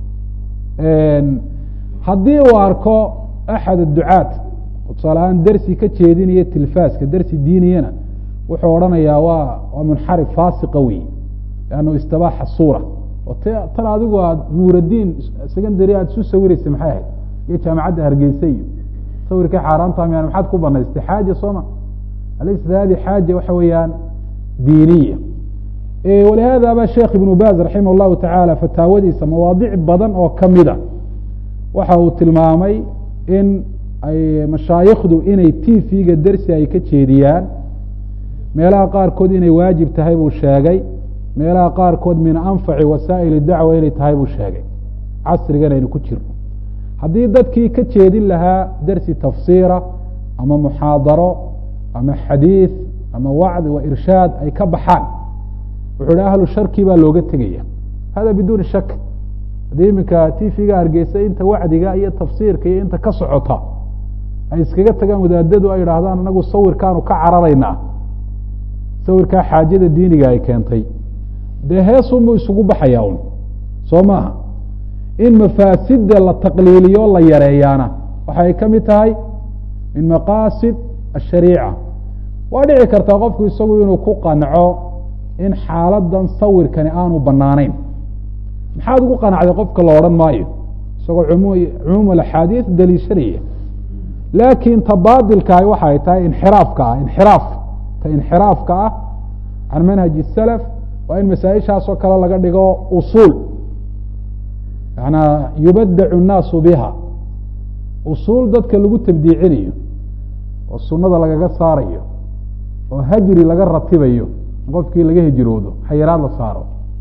haddii uu arko axad aducaat tusaale ahaan dersi ka jeedinaya tilfaaska, dersi diiniyana, wuxuu odhanayaa waa munxarif faasiqa wey, lannu istabaaxa suura. oo tan adigu aad nuuradiin secondary aada isu sawiraysa maxay ahayd, iyo jaamacadda hargeysa iyo sawirkii xaaraanta miyaan maxaad ku banaystay? xaaja sooma, alaysa hadi xaaja waxa weeyaan diiniya. walihaada ba sheekh ibnu baz raximah اllahu tacaala fataawadiisa mawaadic badan oo kamida waxa uu tilmaamay in ay mashaayikhdu inay tvga dersi ay ka jeediyaan, meelaha qaarkood inay waajib tahay buu sheegay, meelaha qaarkood min anfaci wasaa'il dacwa inay tahay buu sheegay. casrigan aynu ku jirno, haddii dadkii ka jeedin lahaa dersi tafsiira ama muxaadaro ama xadiid ama wacdi wa irshaad ay ka baxaan, wuxuu hi ahlu sharki baa looga tegaya, hada biduuni shak. haddii iminka tvga hargeysa inta wacdiga iyo tafsiirka iyo inta ka socota ay iskaga tagaan wadaadadu, ay idhaahdaan anagu sawirkaanu ka cararaynaa, sawirkaa xaajada diiniga ay keentay, dee heesunbuu isugu baxaya un soo maaha. in mafaasida la taqliiliyo la yareeyaana waxay ka mid tahay min maqaasid ashariica. waa dhici kartaa qofku isagu inuu ku qanco in xaaladan sawirkani aanu banaanayn. maxaad ugu qanacday qofka la odhan maayo, isagoo cumuum axaadiis daliishanaya. laakiin ta baadilkaah waxay tahay inxiraafka ah, inxiraafka ah can manhaji salaf, waa in masaaishaas oo kale laga dhigo usuul, yanaa yubadacu nnaasu biha, usuul dadka lagu tabdiicinayo oo sunada lagaga saarayo oo hajri laga ratibayo, qofkii laga hijroodo xayiraad la saaro.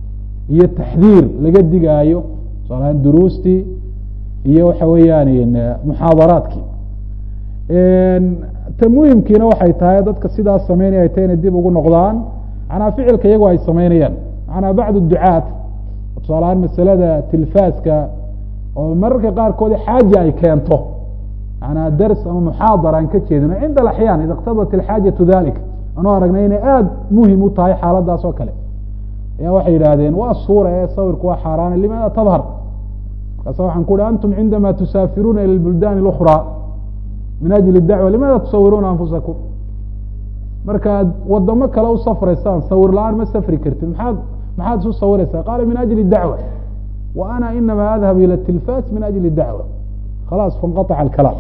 iyo taxdiir laga digaayo tusaalahaan duruustii iyo waxa weeyaan muxaadaraadkii. ta muhimkiina waxay tahay dadka sidaas sameynaya ay tahay inay dib ugu noqdaan manaa ficilka iyagu ay sameynayaan. manaa bacd ducaat tusaalahaan masalada tilfaaska oo mararka qaarkood xaaja ay keento manaa dars ama muxaadara aan ka jeedino cinda alaxyaan ida iqtadat alxaajatu dalik anuu aragnay inay aada muhim u tahay xaaladaas oo kale ayaa waxay yidhaahdeen waa suura ee sawirku waa xaaraana limaada tadhar markaasa waxaan ku uhi antum cindama tusaafiruuna ila lbuldan اlأkhra min ajli dacwa limaada tusawiruuna anfusakum markaad wadamo kale u safraysaan sawir la-aan ma safri kartid maxaad isu sawiraysaa qaala min ajli dacwa wa ana inama adhabu ilى tilfas min ajli dacwa khalaas fanqaطca alkalaam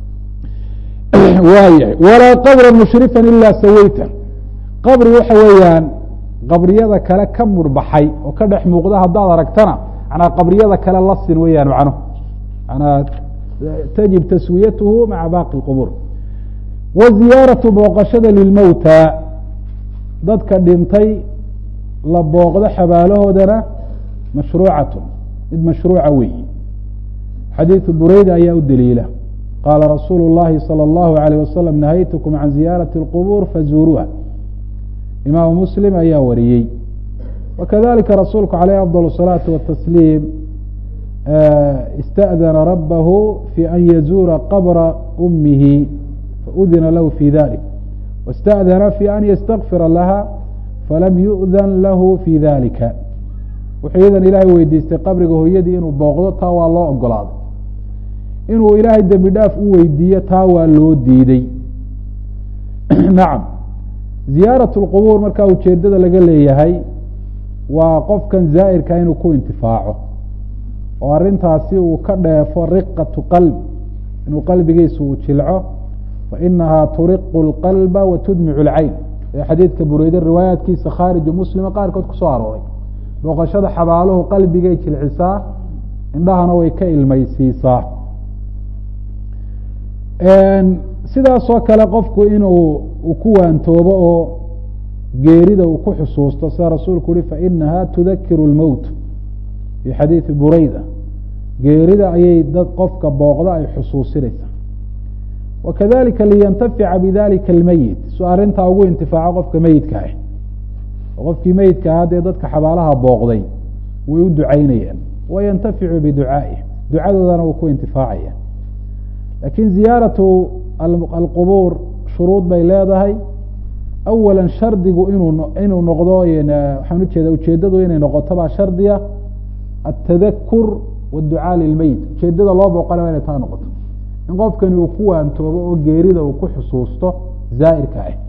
waayahay walaa qabra mushrifan ilaa sawayta qabri waxa weeyaan qabriyada kale ka murbaxay oo ka dhex muuqda haddaad aragtana manaa qabriyada kale la sin weeyaan macno manaa tajib taswiyatuhu maca baaqi اqbuur wa ziyaaratu booqashada lilmowta dadka dhintay la booqdo xabaalahoodana mashruucatu mid mashruuca weeyi xadiiثu bureyda ayaa u daliila qaala rasuulu الlahi salى الlahu عalيه wasalam nahaytukum can ziyaarati اlqbuur fazuuruuha imaamu muslim ayaa wariyey wakadalika rasuulku عaleyh afضل الصalaaةi waالtasliim istأdana rabahu fi an yazuura qabra umihi faudina lahu fi dalik واstأdana fi an ystakfira laha falam yu'dan lahu fi dalika wuxuu iyadan ilaahay weydiistay qabriga hooyadii inuu booqdo taa waa loo ogolaaday inuu ilaahay dembi dhaaf u weydiiyo taa waa loo diiday. nacam ziyaaraة اlqubuur markaa ujeedada laga leeyahay waa qofkan zaa'irka inuu ku intifaaco oo arintaasi uu ka dheefo riqatu qalb inuu qalbigiisa uu jilco fainahaa turiqu اlqalba watudmicu اlcayn ee xadiidka bureyde riwaayaatkiisa khaariju muslima qaarkood kusoo arooray booqashada xabaaluhu qalbigay jilcisaa indhahana way ka ilmaysiisaa. sidaasoo kale qofku inuu ku waantoobo oo geerida uu ku xusuusto sida rasuulku uhi fainaha tudakiru اlmowt fii xadiidi bureyda geerida ayay dad qofka booqda ay xusuusinaysaa wakadalika liyantafica bidalika اlmeyit su arrintaa ugu intifaaco qofka meyidka ah oo qofkii meyidka ah dee dadka xabaalaha booqday way u ducaynayaan wayantaficu biducaa'ih ducadoodana wuu ku intifaacaya lakin ziyaaratu alqubuur shuruud bay leedahay awala shardigu inuu noqdo waxaan ujeeda ujeedadu inay noqoto baa shardiya atadakur wاducaa lilmeyit ujeedada loo booqana waa inay taa noqoto in qofkani uu ku waantoobo oo geerida uu ku xusuusto zaa'irka ah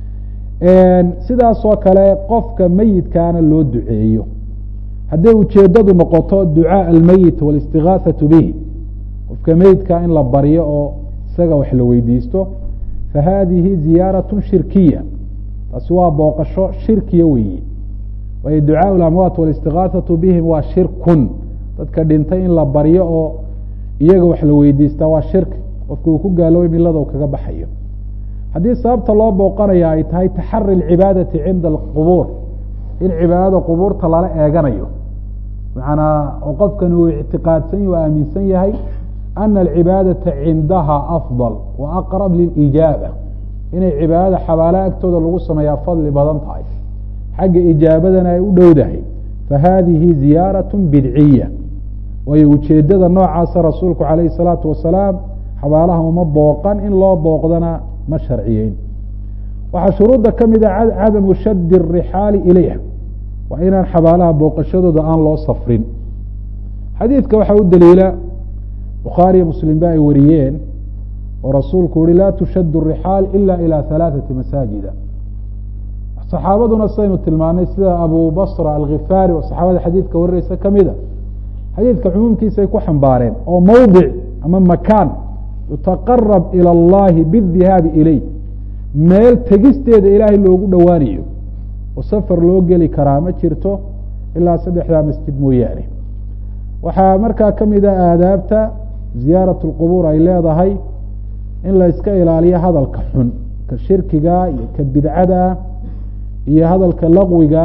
sidaasoo kale qofka meyidkaana loo duceeyo hadday ujeedadu noqoto ducaaء almeyit wاlistigaaثaةu bih qofka meyidka in la baryo oo isaga wax la weydiisto fahadihi ziyaaraة shirkiya taasi waa booqasho shirkiya weyi waayo ducaaء اlamwaat wاlistigaaثaةu bihim waa shirkun dadka dhintay in la baryo oo iyaga wax la weydiistaa waa shirki qofka uu ku gaaloobay milada uu kaga baxayo haddii sababta loo booqanaya ay tahay taxari اlcibaadati cinda اlqubuur in cibaadada qubuurta lala eeganayo manaa oo qofkan uu ictiqaadsan yahy o aaminsan yahay ana alcibaadata cindaha afضal wa aqrab lilijaaba inay cibaadada xabaalaha agtooda lagu sameeyaa fadli badan tahay xagga ijaabadana ay u dhowdahay fahadihi ziyaaraة bidciya waayo ujeedada noocaasa rasuulku calayhi الsalaatu wasalaam xabaalaha uma booqan in loo booqdana ma sharciyeyn. waxaa shuruudda ka mida cadamu shadi الrixaali ilayha waa inaan xabaalaha booqashadooda aan loo safrin. xadiidka waxaa u daliila bukhaariyo muslim ba ay wariyeen oo rasuulku uhi laa tushadu الrixaal ila ilى ثalaaثaةi masaajida saxaabaduna saynu tilmaanay sida abu basra alkhifaari oo saxaabada xadiidka warinaysa kamida xadiidka cumuumkiisay ku xambaareen oo mowdic ama makaan yutaqarab ilى اllahi bاdihaabi ilayh meel tegisteeda ilaahay loogu dhowaanayo oo safar loo geli karaa ma jirto ilaa saddexdaa masjid mooyaane. waxaa markaa kamida aadaabta ziyaaraة اlqubuur ay leedahay in la iska ilaaliyo hadalka xun ka shirkiga iyo ka bidcada iyo hadalka laqwiga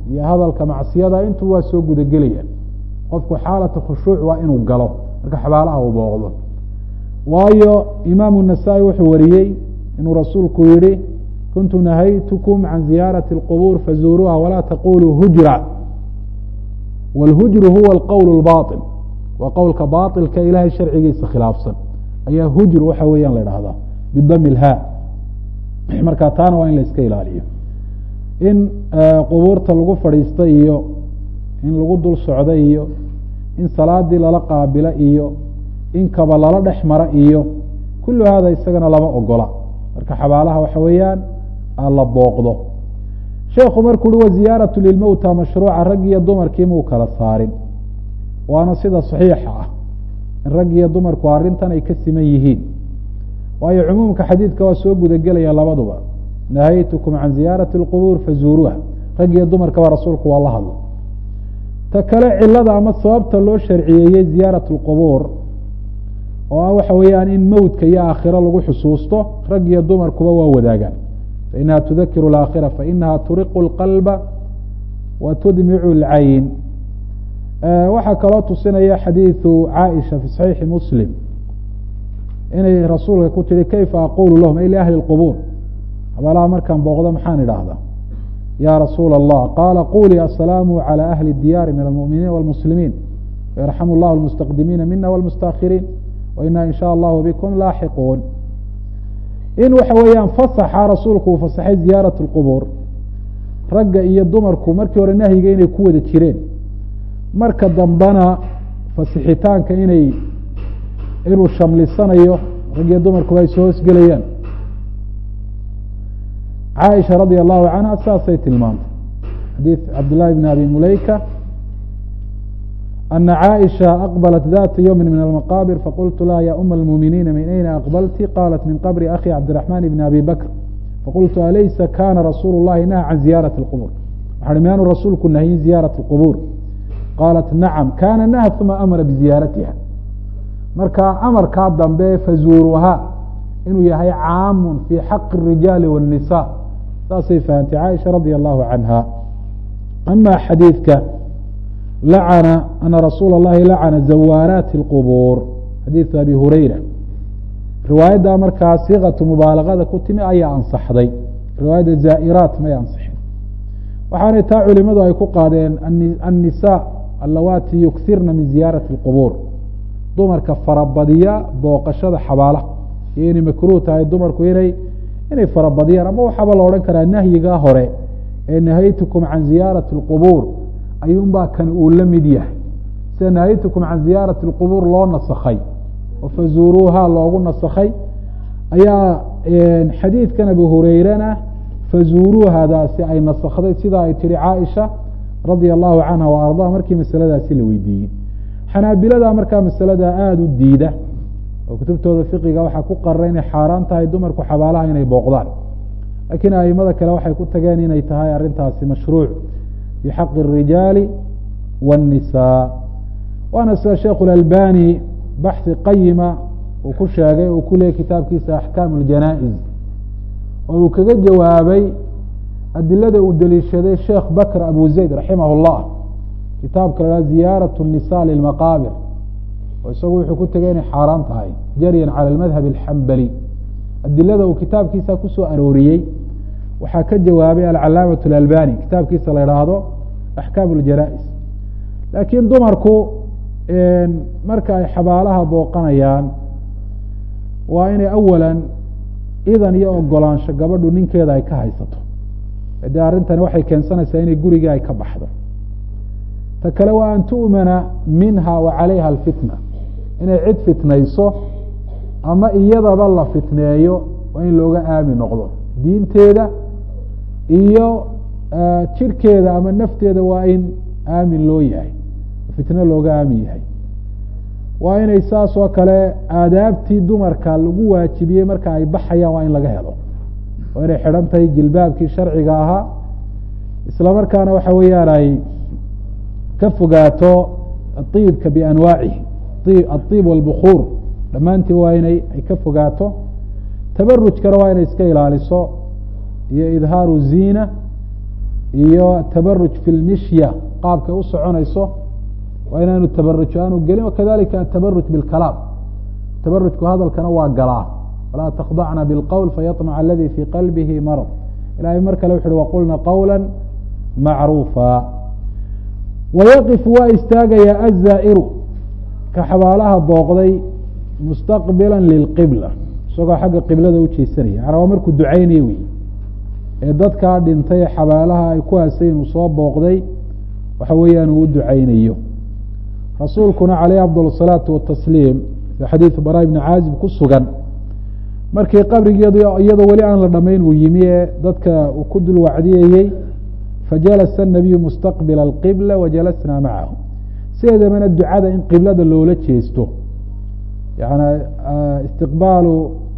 iyo hadalka macsiyada intuu waa soo gudagelaya qofku xaalata khushuuc waa inuu galo marka xabaalaha uu booqdo waayo imaamu النasaaئي wuxuu wariyey inuu rasuulku yihi kuntu nahaytkm can ziyaaraةi الqbur fazuuruuha walaa taquluu hujra wاlhujru huwa اlqowl الbaطil waa qowlka baطilka ilahay sharcigiisa khilaafsan ayaa hujr waxa weeyaan la dhahdaa bidami اlha marka taana waa in la iska ilaaliyo in qubuurta lagu fadhiista iyo in lagu dul socdo iyo in salaadii lala qaabilo iyo in kaba lala dhex mara iyo kullu hada isagana lama ogola marka xabaalaha waxa weeyaan la booqdo sheekhu markuu uhi waziyaaratu lilmowta mashruuca rag iyo dumarkii muu kala saarin waana sida saxiixa ah in rag iyo dumarku arrintan ay ka siman yihiin waayo cumuumka xadiidka waa soo gudagelaya labaduba nahaytukum can ziyaarati اlqubuur fazuuruuha rag iyo dumarkaba rasuulku waa la hadla ta kale cilada ama sababta loo sharciyeeyey ziyaaraة اlqubuur oo ah waxa weeyaan in mowdka iyo aakhiro lagu xusuusto rag iyo dumarkuba waa wadaagaan fainaha tudakiru اlaakhira fainaha turiqu اlqalba wa tudmicu اlcayn waxaa kaloo tusinaya xadiiثu caaisha fi صaxiixi muslim inay rasuulka ku tihi kayfa aqulu lahum ay liahli اlqubuur xabaalaha markaan booqdo maxaan idhaahdaa ya rasuula الlah qaala qulii aلsalaamu عalى ahli الdiyaari min almuminiin wاlmuslimiin ويرحم الله المستقدمين منا والمستأخرين وإنا إن شاء الله بكم لاحقون in waxa weeyaan fasaxa rasuulku uu fasaxay ziyaaraة الqbور ragga iyo dumarku markii hore nahyiga inay ku wada jireen marka dambana fasixitaanka inuu shamlisanayo rag iyo dumarkuba ay soo hoosgelayaan caaisha radي الlahu canha saasay tilmaantay xadiiث cabd لlahi بn abi mulayka أن cائشha أqبلت ذات يوم من المقابر فقلت لha ya أم المؤمiنiiن من أين أqبلت قالت من qبر أخي عبدالرحمن بن أبي بكر فقلت أليس kاna رsuuل اللhi نهى عن زiياaرة الqبور waxa miyaanu rasuulku nahyin زiياaرة الqبور qالت نaعم kاna نهى ثuma أmra بزiياaratiha marka amarkaa dambe fazuuruha inuu yahay cاam في xaq الرiجاaل والنساء saasay fahamtay cائشha رadي الله عنها أma xadiidka lacana ana rasuula اllahi lacana zawaaraati اlqubuur xadiiثu abi hurayra riwaayadda markaa siqatu mubaalagada ku timi ayaa ansaxday riwaayadda zaa'iraat may ansixin waxaanay taa culimadu ay ku qaadeen annisaa allawaati yuksirna min ziyaarati اlqubuur dumarka farabadiya booqashada xabaalaha iyo inay makruuh tahay dumarku inay farabadiyaan ama waxaaba la odhan karaa nahyigaa hore ee nahaytukum can ziyaarati اlqubuur ayuun baa kan uu la mid yahay sida nahaytukum can ziyaarati اlqubuur loo nasakhay oo fazuuruuha loogu nasakhay ayaa xadiidkan abi hureyrena fazuuruuhadaasi ay nasakday sida ay tihi caaisha radia allahu canha wa ardaha markii masaladaasi la weydiiyey xanaabilada markaa masalada aada u diida oo kutubtooda fiqiga waxaa ku qarra inay xaaraan tahay dumarku xabaalaha inay booqdaan laakiin aimada kale waxay ku tageen inay tahay arrintaasi mashruuc في xaq الrijaali والنisاء waana sida sheikh األbani baxثi qayima uu ku sheegay uu ku leeyay kitaabkiisa axkaam الjanaaئز oo uu kaga jawaabay adilada uu deliishaday sheekh bakr abu zayd raximah الlah kitaabka la ziyaaraة النisاء lilmaqaabir oo isagu wuxuu ku tegay inay xaaraan tahay jaryan calى اmadhab الxambali adilada uu kitaabkiisa kusoo arooriyey waxaa ka jawaabay alcalaamaة األbani kitaabkiisa la idhaahdo axkaam اljanaa-is laakiin dumarku marka ay xabaalaha booqanayaan waa inay awalan idan iyo ogolaansho gabadhu ninkeeda ay ka haysato dee arrintani waxay keensanaysaa inay gurigii ay ka baxdo ta kale waa an tu'mana minha wa calayha alfitna inay cid fitnayso ama iyadaba la fitneeyo waa in looga aamin noqdo diinteeda iyo jirkeeda ama nafteeda waa in aamin loo yahay fitno looga aamin yahay waa inay saas oo kale aadaabtii dumarka lagu waajibiyey marka ay baxayaan waa in laga helo waa inay xidhan tahay jilbaabkii sharciga ahaa isla markaana waxa weeyaan ay ka fogaato iibka bianwaacihi aiib walbukuur dhammaantii waa inay ka fogaato tabarujkana waa inay iska ilaaliso iyo idhaaru ziina iyo tabaruj fi lmishya qaabkay u soconayso waa inaanu tabaruj aanu gelin wakadalika atabaruj bilkalaam tabarujku hadalkana waa galaa walaa takhdacna bilqowl fayaطmc aladi fii qalbihi marad ilahay mar kale wuxu uhi waqulna qawla macruufa wayaqif waa istaagayaa azaa'iru ka xabaalaha booqday mustaqbila lilqibla isagoo xagga qiblada u jeesanaya yana waa markuu ducaynayo wey ee dadkaa dhintay ee xabaalaha ay ku haasay inuu soo booqday waxa weeyaan uu u ducaynayo rasuulkuna calayh afdal الsalaatu watasliim fi xadiidu bara ibni caazib ku sugan markii qabrigeedu iyadoo weli aan la dhamayn uu yimi ee dadka uu ku dul wacdiyayey fajalasa الnabiyu mustaqbila alqibla wajalasna macahu sideedabana ducada in qiblada loola jeesto yani istiqbaalu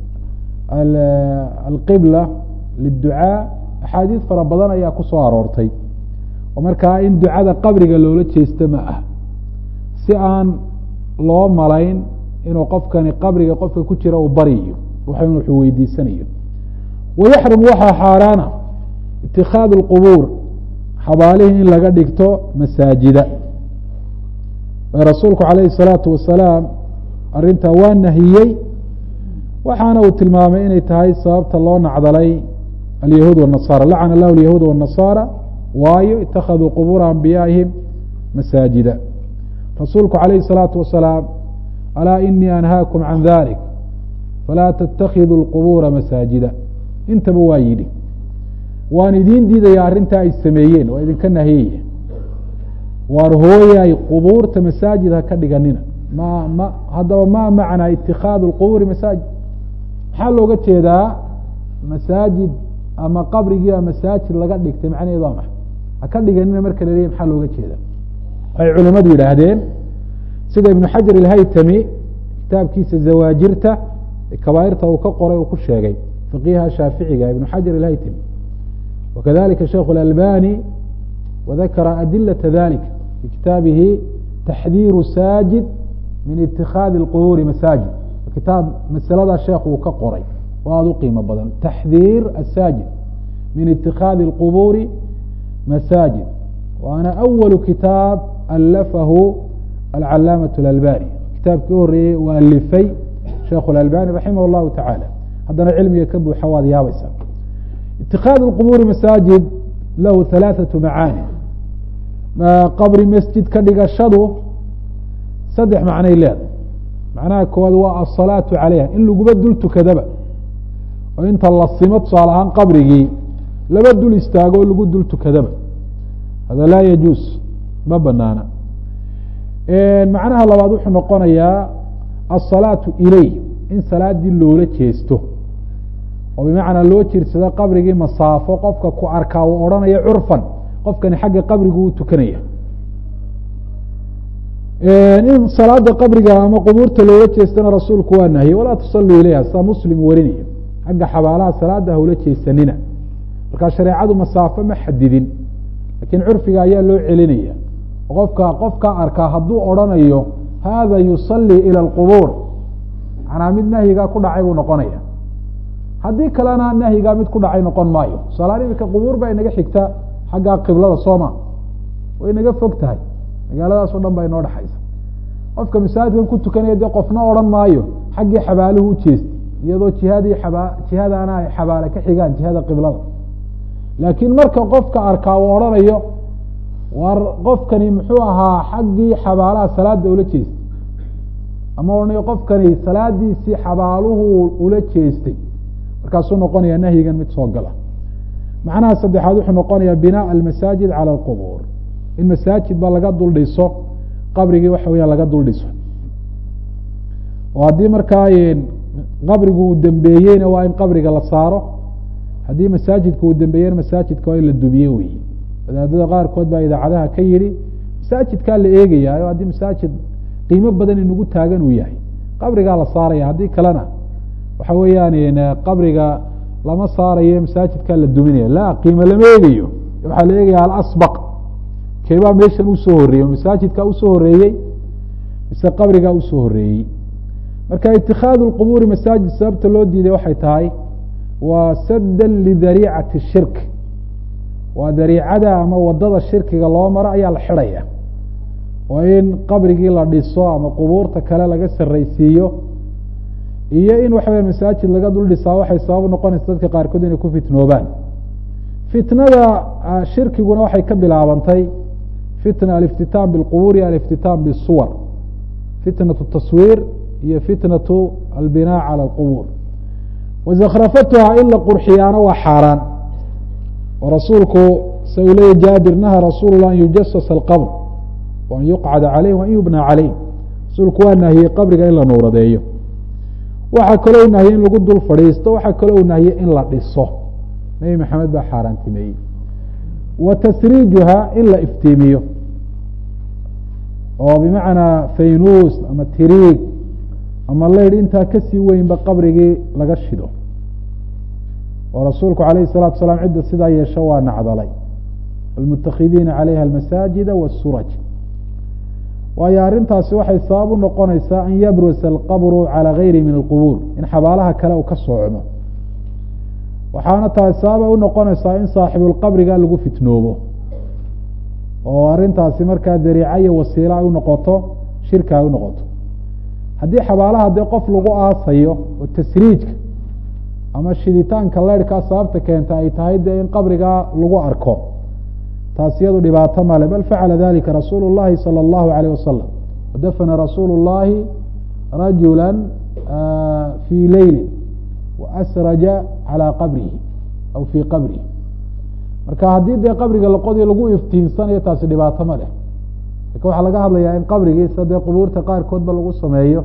alqibla liلducaa axaadiis fara badan ayaa ku soo aroortay oo markaa in ducada qabriga loola jeesto ma ah si aan loo malayn inuu qofkani qabriga qofka ku jira uu baryayo wuxuu weydiisanayo wayaxrum waxaa xaaraana itikaadu اlqubuur xabaalihii in laga dhigto masaajida rasuulku calayhi الsalaatu wasalaam arrintaa waa nahiyey waxaana uu tilmaamay inay tahay sababta loo nacdalay alyahuud والنasara lacana اllahu الyahuud والنasara waayo itakaduu qubuura anbiyaa'ihim masaajida rasuulku calayhi الsalaatu wasalaam alaa inii anhaakum can dalik falaa ttakiduu اlqubuura masaajida intaba waa yidhi waan idiin diidaya arrintaa ay sameeyeen waa idinka nahiyaya waar hooyay qubuurta masaajid ha ka dhiganina haddaba ma macnaa itikaadu اlqubuuri masaajid maxaa looga jeedaa masaajid ama qabrigiiba masaajid laga dhigtay macnaheedu waa maxay ha ka dhiganina marka la leeyahy maxaa looga jeedaa waxay culimadu yidhaahdeen sida ibnu xajar ilhaytami kitaabkiisa zawaajirta kabaairta uu ka qoray uu ku sheegay fiqiha shaaficiga ibnu xajar ilhaytami wakadalika sheikh اlalbani wadakara adilata dalika fi kitaabihi taxdiiru saajid min itikaadi اlqubuuri masaajid kitaab masaladaa sheekh uu ka qoray oo aada u qiimo badan taxdiir asaajid min itikaadi اlqubuuri masaajid waana awalu kitaab alafahu alcalaamaة اlalbani kitaabkii u horeeyey u alifay sheekh اlalbani raximah اllahu tacaala haddana cilmiga ka buuxa waad yaabaysaa itikaadu اlqubuuri masaajid lahu halaaثaةu macaani qabri masjid ka dhigashadu saddex macnay leedahay macnaha koowaad waa asalaatu calayha in laguba dul tukadaba oo inta la simo tusaale ahaan qabrigii laba dul istaago oo lagu dul tukadaba hada laa yajuus ma banaana macnaha labaad wuxuu noqonayaa asalaatu ilayh in salaadii loola jeesto oo bimacnaa loo jirsado qabrigii masaafo qofka ku arkaa uu odhanaya curfan qofkani xagga qabrigu u tukanaya in salaada qabriga ama qubuurta loola jeestana rasuulku waa nahiyey walaa tusaluu ilayha saa muslim warinaya xagga xabaalaha salaada hawla jeesanina markaa shareecadu masaafo ma xadidin lakiin curfiga ayaa loo celinaya qofka arkaa hadduu odrhanayo hada yusalii ilى اlqubuur manaa mid nahyigaa ku dhacay buu noqonaya haddii kalena nahyigaa mid ku dhacay noqon maayo tusaalahaan imika qubuur baa inaga xigta xaggaa qiblada sooma way inaga fog tahay magaaladaas o dhan baa inoo dhexaysa qofka masaajidkan ku tukanaya dee qofna odhan maayo xaggii xabaaluhu ujeestay iyadoo jihadaana ay xabaale ka xigaan jihada qiblada laakiin marka qofka arkaa uu odhanayo war qofkani muxuu ahaa xaggii xabaalaha salaada ula jeestay ama odhanayo qofkani salaadiisii xabaaluhu ula jeestay markaasuu noqonaya nahyigan mid soo gala macnaha saddexaad wuxuu noqonaya binaa almasaajid cala alqubuur in masaajid ba laga dul dhiso qabrigii waxa weya laga dul dhiso oo haddii markaa qabrigu uu dembeeyeyna waa in qabriga la saaro haddii masaajidka uu dembeeyena masaajidka waa in la dumiye wey wadaadada qaarkood baa idaacadaha ka yihi masaajidkaa la eegaya o haddii masaajid qiimo badan inagu taagan uu yahay qabrigaa la saaraya haddii kalena waxa weeyaan qabriga lama saarayo masaajidkaa la duminaya la qiimo lama eegayo waxaa la eegaya alasbaq keebaa meeshan usoo horeeyey masaajidkaa usoo horeeyey mise qabrigaa usoo horeeyey marka itikaadu اlqubuuri masaajid sababta loo diiday waxay tahay waa saddan lidariicati shirk waa dariicada ama wadada shirkiga loo maro ayaa la xidhaya oo in qabrigii la dhiso ama qubuurta kale laga sarraysiiyo iyo in waxa weya masaajid laga dul dhisaa waxay sabab noqonaysa dadka qaarkood inay ku fitnoobaan. fitnada shirkiguna waxay ka bilaabantay fitna aliftitaam bilqubuur iyo aliftitaam bisuwar, fitnatu taswiir iyo fitnatu albinaa cala alqubuur. wazakrafatuha in la qurxiyaana waa xaaraan oo rasuulku sa uu leeyay jaabir naha rasuulu lah an yujasasa alqabr waan yuqcada caleyh waan yubna caleyh. rasuulku waa nahiyey qabriga in la nuuradeeyo, waxaa kaloo u nahiyey in lagu dul fadhiisto, waxaa kaloo u nahiyey in la dhiso. nebi maxamed baa xaaraantimeeyey. wa tasriijuha in la iftiimiyo oo bimacnaa faynuus ama tiriig ama leydh intaa kasii weynba qabrigii laga shido, oo rasuulku alayh الsalatu asalaam cidda sidaa yeesho waa nacdalay almutakhidiina calayha almasaajida wاsuraj. waayo arrintaasi waxay sabab u noqonaysaa an yabrusa alqabru calى gayri min alqubuur, in xabaalaha kale uu ka soocmo. waxaana taasi sababay unoqonaysaa in saaxibulqabriga lagu fitnoobo oo arrintaasi markaa dariica iyo wasiilo ay unoqoto, shirka ay unoqoto. haddii xabaalaha dee qof lagu aasayo oo tasriijka ama shiditaanka leyrhkaa sababta keenta ay tahay dee in qabrigaa lagu arko, taas iyadu dhibaato male. bal facala dalika rasuulu llahi salى اllahu alayh wasalam, wadafana rasuulu llahi rajula fii leyli waasraja calىa qabrihi aw fii qabrihi. marka haddii dee qabriga laqodiyo lagu iftiinsanayo taasi dhibaato ma leh, lakin waxaa laga hadlayaa in qabrigiisa dee qubuurta qaarkoodba lagu sameeyo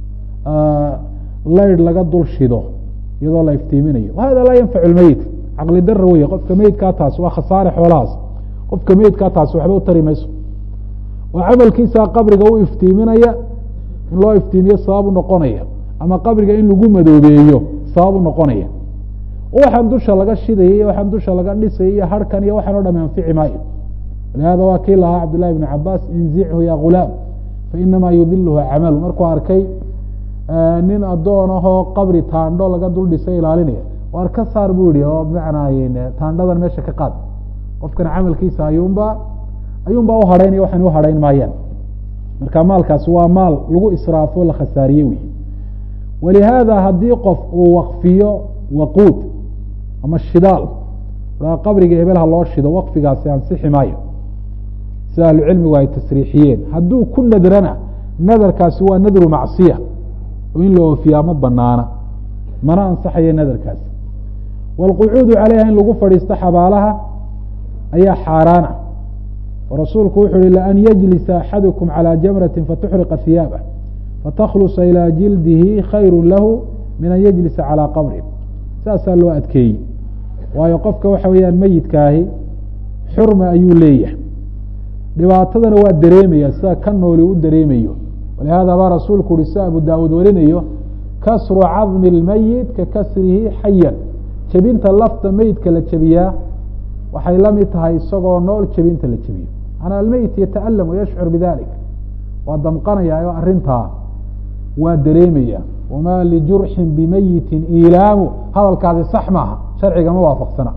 leyrh laga dul shido iyadoo la iftiiminayo. wahada laa yanfacu lmeyit, caqli dara wey. qofka meydkaa taas waa khasaare xoolahaas, qofka meydkaa taas waxba u tari mayso. oo camalkiisa qabriga u iftiiminaya in loo iftiimiyo sabab u noqonaya, ama qabriga in lagu madoobeeyo sabab u noqonaya. waxaan dusha laga shidaya iyo waxaan dusha laga dhisaya iyo harkan iyo waxaan o dham anfici maayo. walihada waa kii lahaa cabdullahi bn cabaas inzichu ya gulaam fainamaa yudiluhu camalu. markuu arkay nin adoon ahoo qabri taandho laga dul dhisay ilaalinaya, waar ka saar bu yihi oo bimacnaa taandhadan meesha ka qaad, qofkana camalkiisa ayuunbaa uhadhaynaya, waxaan uhadhayn maayaan. marka maalkaasi waa maal lagu israafo la khasaariye wey. walihaada haddii qof uu waqfiyo waquud ama shidaal qabriga hebel ha loo shido, waqfigaasi ansixi maayo sida ahlucilmigu ay tasriixiyeen. hadduu ku nadrana nadarkaasi waa nadru macsiya oo in la oofiyaa ma banaana, mana ansaxaya nadarkaasi. wاlqucuudu calayha in lagu fadhiisto xabaalaha ayaa xaaraana. rasuulku wuxuu hi laan yجlisa axadukum calى jamrati fatuxriqa hiyaabah fataklusa ilىa jildihi khayru lahu min an yجlisa calىa qabrin. saasaa loo adkeeyey, waayo qofka waxa weeyaan meyidkaahi xurma ayuu leeyahay, dhibaatadana waa dareemaya sida ka nooli u dareemayo. walihada baa rasuulku uhi sida abu daawuud warinayo, kasru cadmi اlmeyit ka kasrihi xayan, jebinta lafta meyidka la jebiyaa waxay la mid tahay isagoo nool jebinta la jebiyo. manaa almeyit yata'alam wayashcur bidalik, waa damqanaya oo arrintaa waa dareemaya. wamaa lijurxin bimeyitin ilaamu, hadalkaasi sax maaha, sharciga ma waafaqsana.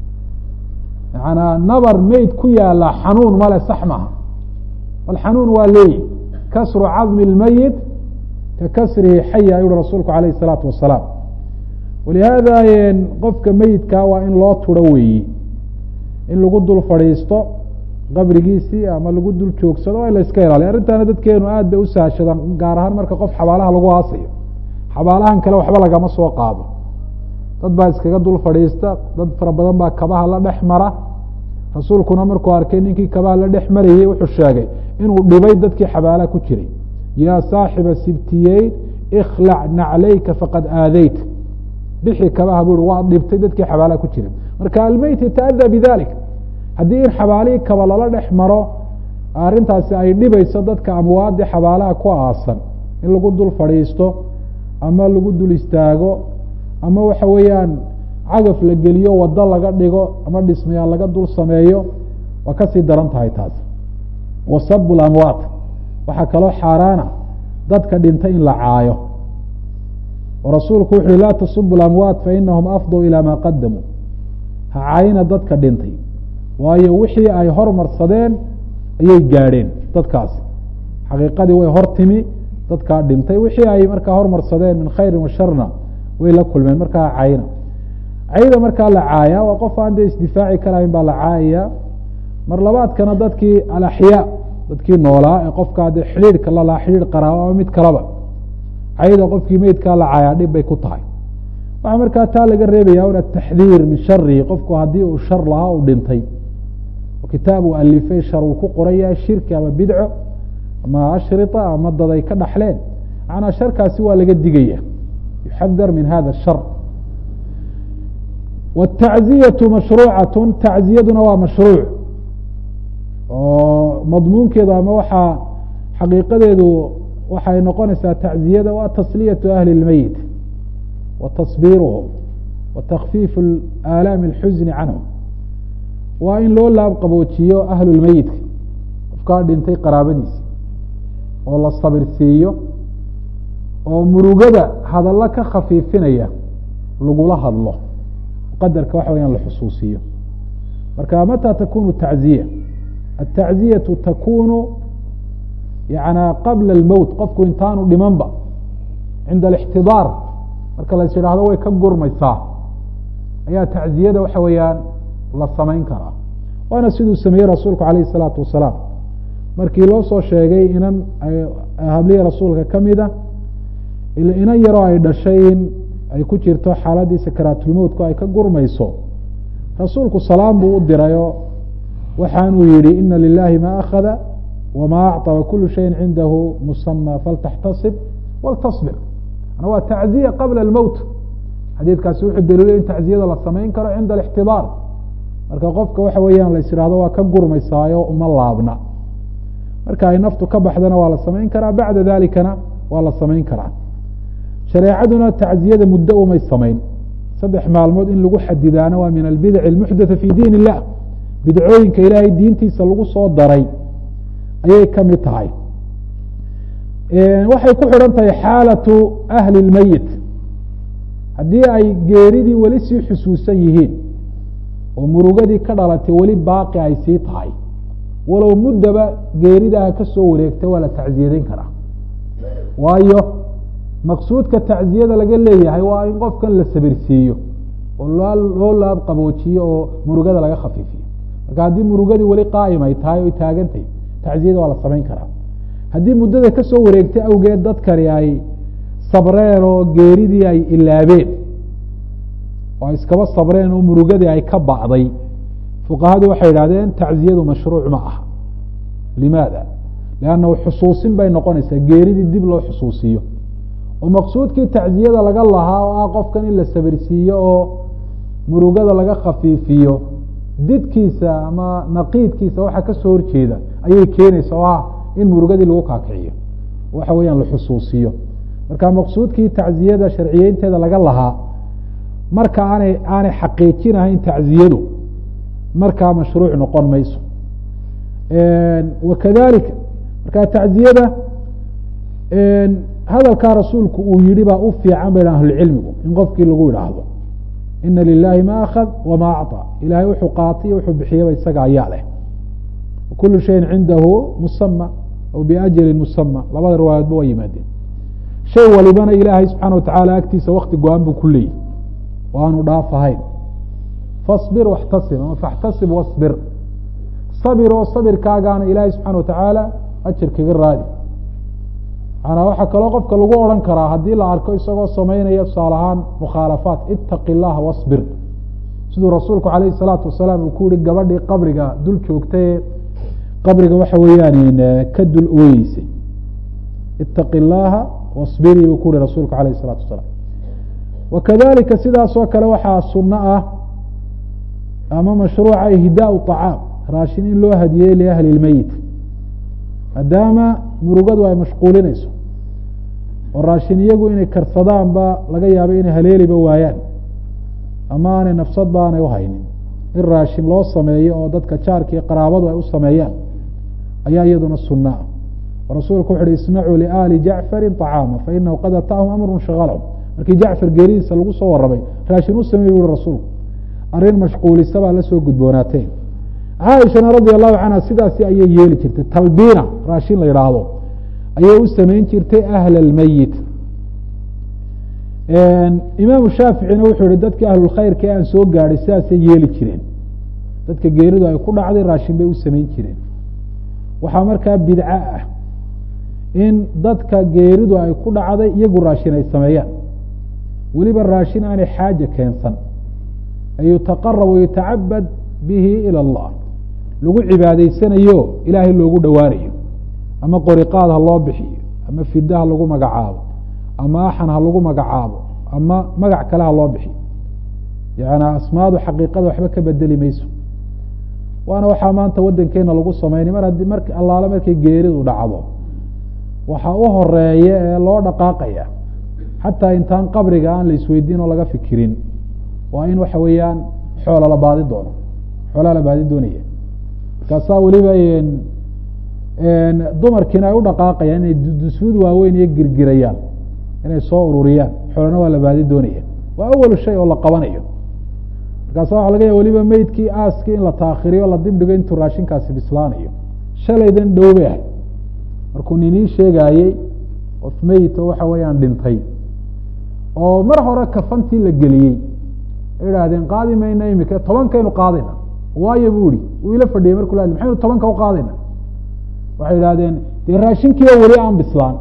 manaa nabar meyd ku yaala xanuun male, sax maaha. alxanuun waa leeyi kasru cadmi اlmeyit ka kasrihi xaya ayuhi rasuulku alayh الsalaatu wasalaam. walihaada qofka meyidkaa waa in loo turo weeyi, in lagu dul fadhiisto qabrigiisii ama lagu dul joogsado waa in la iska ilaaliyo. arrintaana dadkeenu aad bay u sahashadaan, gaar ahaan marka qof xabaalaha lagu aasayo. xabaalahan kale waxba lagama soo qaado, dad baa iskaga dul fadhiista, dad fara badan baa kabaha la dhex mara. rasuulkuna markuu arkay ninkii kabaha la dhex marayey wuxuu sheegay inuu dhibay dadkii xabaalaha ku jiray. yaa saaxiba sibtiyeyn ikhlac naclayka faqad aadeyt, bixi kabaha bu i waad dhibtay dadkii xabaalaha ku jiray. marka almeyt yata'ada bidalik, haddii in xabaalihii kaba lala dhex maro arrintaasi ay dhibayso dadka amwaadii xabaalaha ku aasan, in lagu dul fadhiisto ama lagu dul istaago ama waxa weeyaan cagaf la geliyo wado laga dhigo ama dhismayaal laga dul sameeyo waa kasii daran tahay taas. wasabu lamwaat, waxaa kaloo xaaraana dadka dhintay in la caayo. oo rasuulku wuxu uhi laa tasubu lamwaat fainahum afduu ilaa maa qadamuu, ha caayina dadka dhintay, waayo wixii ay hormarsadeen ayay gaadheen dadkaasi xaqiiqadii way hor timi dadkaa dhintay wixii ay markaa hormarsadeen min khayrin wa sharna way la kulmeen markaa cayna cayda markaa la caaya waa qof aan dee isdifaaci karahayn baa la caayaya mar labaadkana dadkii alaxyaa dadkii noolaa ee qofkaa dee xidhiidhka lalaa xidhiidh qaraabo ama mid kaleba cayda qofkii meydkaa la caayaa dhib bay ku tahay waxaa markaa taa laga reebaya un ataxdiir min sharihi qofku haddii uu shar lahaa uu dhintay oo kitaab uu alifay shar uu ku qoraya shirki ama bidco ama ashrita ama dad ay ka dhaxleen macnaa sharkaasi waa laga digaya yuxadar min hada shar watacziyatu mashruucatun tacziyaduna waa mashruuc oo madmuunkeedu ama waxaa xaqiiqadeedu waxay noqonaysaa tacziyada waa tasliyatu ahli اlmeyit wa tasbiiruhum wa takfiifu aalaami اlxusni canhum waa in loo laab qaboojiyo ahlu lmeyidka qofkaa dhintay qaraabadiisi oo la sabirsiiyo oo murugada hadallo ka khafiifinaya lagula hadlo qadarka waxa wayaan la xusuusiyo marka mata takunu tacziya atacziyaةu takunu yana qabla اlmowt qofku intaanu dhimanba cinda alاxtidaar marka las yidhaahdo way ka gurmaysaa ayaa tacziyada waxa weeyaan la samayn karaa waana siduu sameeyey rasuulku alayh الsalaatu wasalaam markii loo soo sheegay inan habliya rasuulka kamida inan yaroo ay dhashay in ay ku jirto xaaladii sakaraatulmowtku ay ka gurmayso rasuulku salaam buu u dirayo waxaanuu yihi ina lilahi ma akhada wma acطى wkulu shayin cindahu musama faltaxtasib waltasbir waa tacziya qabla اlmowt xadiidkaasi wuxuu daliilay in tacziyada la samayn karo cinda اlاxtidaar marka qofka waxa weeyaan la yihahdo waa ka gurmaysaayo uma laabna marka ay naftu ka baxdana waa la samayn karaa bacda dalikana waa la samayn karaa shareecaduna tacziyada muddo umay samayn 3 maalmood in lagu xadidaana waa min albidac اlmuxdatha fi diin الlah bidcooyinka ilaahay diintiisa lagu soo daray ayay ka mid tahay waxay ku xidhan tahay xaalatu ahli اlmeyit haddii ay geeridii weli sii xusuusan yihiin oo murugadii ka dhalatay weli baaqi ay sii tahay walow muddaba geeridaha ka soo wareegtay waa la tacziyadayn karaa waayo maqsuudka tacziyada laga leeyahay waa in qofkan la sabirsiiyo oo loo laab qaboojiyo oo murugada laga khafiifiyo marka haddii murugadii weli qaa'im ay tahay oy taagantahy tacziyada waa la samayn karaa haddii muddada ka soo wareegtay awgeed dadkani ay sabreen oo geeridii ay ilaabeen oo ay iskaba sabreen oo murugadii ay ka bacday fuqahadu waxay idhahdeen tacziyadu mashruuc ma aha limaada liannahu xusuusin bay noqonaysaa geeridii dib loo xusuusiyo oo maqsuudkii tacziyada laga lahaa oo ah qofkan in la sabirsiiyo oo murugada laga khafiifiyo didkiisa ama naqiidkiisa waxa ka soo horjeeda ayay keenaysa oo ah in murugadii lagu kaakiciyo waxa weeyaan la xusuusiyo marka maqsuudkii tacziyada sharciyeynteeda laga lahaa marka aanay xaqiijinahayn tacziyadu markaa mashruuc noqon mayso wakadalika marka tacziyada hadalkaa rasuulku uu yihi baa u fiican ba ahlucilmigu in qofkii lagu idhaahdo ina lilahi ma akad wama acطى ilahay wuxuu qaatay wuxuu bixiyaba isaga ayaa leh kulu shayin cindahu musama aw biajli musama labada riwaayaadba waa yimaadeen shay walibana ilaahay subxaana watacaala agtiisa wakti go-aan buu ku leeyahy o aanu dhaaf ahayn faصbir waxtasib ama faxtasib wasbir sabir oo sabirkaagaana ilaahay subxaana watacaala ajar kaga raadi manaa waxaa kaloo qofka lagu odhan karaa haddii la arko isagoo samaynaya tusaale ahaan mukhaalafaat itaqi اllaha wasbir siduu rasuulku alayh الsalaatu wasalaam uu ku yihi gabadhii qabriga dul joogtaye qabriga waxa weeyaan ka dul ooyeysay itaqi اllaha wasbirii buu ku yihi rasuulku alayh الsalaatu wasalaam wakadalika sidaasoo kale waxaa suno ah ama mashruuca ihdaau طacaam raashin in loo hadiyey liahli اlmeyit maadaama murugadu ay mashquulinayso oo raashin iyagu inay karsadaanba laga yaabo inay haleeliba waayaan ama aanay nafsadba aanay uhaynin in raashin loo sameeyo oo dadka jaarka iyo qaraabadu ay u sameeyaan ayaa iyaduna sunna ah oo rasuulku wuxu uhi isnacuu liaali jacfari طacaama fainahu qad ataahum amru shagalhum markii jacfar geeridiisa lagu soo warramay raashin u sameey buui rasuulku arrin mashquulisa baa la soo gudboonaateen caaishana radi allahu canha sidaasi ayay yeeli jirtay talbiina raashin la yidhaahdo ayay u samayn jirtay ahla almeyit. imaamu shaaficina wuxuu yihi dadkii ahlulkhayrka ee aan soo gaadhay sidaasay yeeli jireen, dadka geeridu ay ku dhacday raashin bay u samayn jireen. waxaa markaa bidco ah in dadka geeridu ay ku dhacday iyagu raashin ay sameeyaan, weliba raashin aanay xaaje keensan, an yutaqarab wayutacabad bihi ilى اllah, lagu cibaadaysanayo ilaahay loogu dhowaanayo, ama qoriqaad ha loo bixiyo, ama fida ha lagu magacaabo, ama axan ha lagu magacaabo, ama magac kale ha loo bixiyo, yani asmaadu xaqiiqada waxba ka bedeli mayso. waana waxaa maanta wadankeena lagu samaynay mar haddii mar allaale markay geeridu dhacdo waxaa u horeeya ee loo dhaqaaqaya, xataa intaan qabriga aan la isweydiin oo laga fikirin, waa in waxa weeyaan xoola la baadi doono, xoolaa la baadi doonaya. markaasaa weliba dumarkiina ay u dhaqaaqayaan inay dusuud waaweyn iyo girgirayaan inay soo ururiyaan, xoolana waa la baadi doonaya, waa awalu shay oo la qabanayo. markaasa waxa laga yaaba weliba meydkii aaskii in la taakhiriyo la dibdhigo intuu raashinkaasi bislaanayo. shalaydan dhow bay ahay markuu ninii sheegaayey qof meyito waxa weeyaan dhintay oo mar hore kafantii la geliyey, idhaahdeen qaadi mayna imika 10kaynu qaadayna, waayo buu ihi wuu ila fadhiyey markuu la maxaynu 10ka u qaadayna, waxay idhahdeen dee raashinkiiba weli aan bislaan.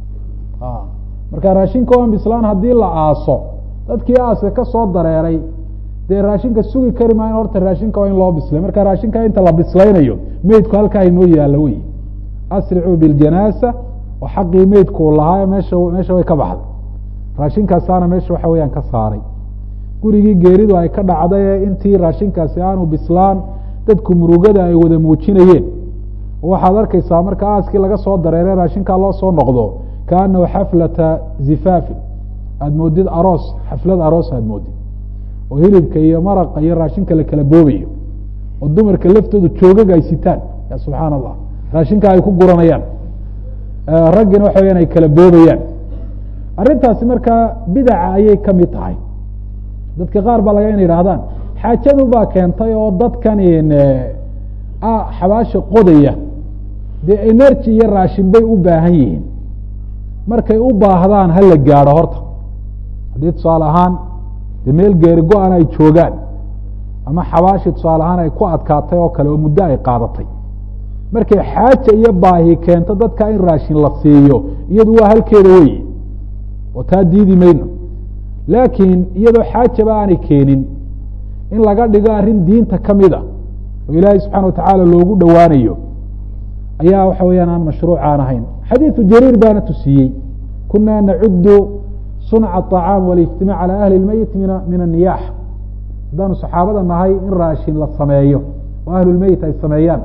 marka raashinka aan bislaan haddii la aaso dadkii aaska ka soo dareeray dee raashinka sugi kari maayo, horta raashinka waa in loo bislay. marka raashinka inta la bislaynayo meydku halkaa inoo yaalla wey, asricuu biljanaasa oo xaqii meydku lahaa meesha way ka baxday, raashinkaasaana meesha waxa weyaan ka saaray. gurigii geeridu ay ka dhacday ee intii raashinkaasi aanu bislaan dadku murugada ay wada muujinayeen, waxaad arkaysaa marka aaskii laga soo dareeray raashinkaa loo soo noqdo kaanahu xaflata zifaafin, aada moodid aroos, xaflad aroos aada moodid, oo hilibka iyo maraqa iyo raashinka la kala boobayo, oo dumarka laftooda joogaga ay sitaan, ya subxaan allah, raashinka ay ku guranayaan, raggina waxa weyaan ay kala boobayaan. arrintaasi markaa bidaca ayay ka mid tahay. dadka qaar baa laga ina yidhaahdaan xaajadu baa keentay oo dadkan xabaasha qodaya dee energy iyo raashin bay u baahan yihiin, markay u baahdaan ha la gaadho horta. haddii tusaale ahaan dee meel geeri go-an ay joogaan, ama xabaashi tusaale ahaan ay ku adkaatay oo kale oo muddo ay qaadatay, markay xaaja iyo baahi keento dadka in raashin la siiyo, iyadu waa halkeeda wey oo taa diidi mayno. laakiin iyadoo xaajaba aanay keenin in laga dhigo arrin diinta ka mid a oo ilaahay subxana watacaala loogu dhowaanayo ayaa waxa weyaan aan mashruuc aan ahayn. xadiidu jariir baana tusiiyey, kunaa nacudu sunca aطacaam walijtimaac calى ahli اlmeyit min الniyaax. haddaanu saxaabada nahay in raashin la sameeyo oo ahlulmeyit ay sameeyaan,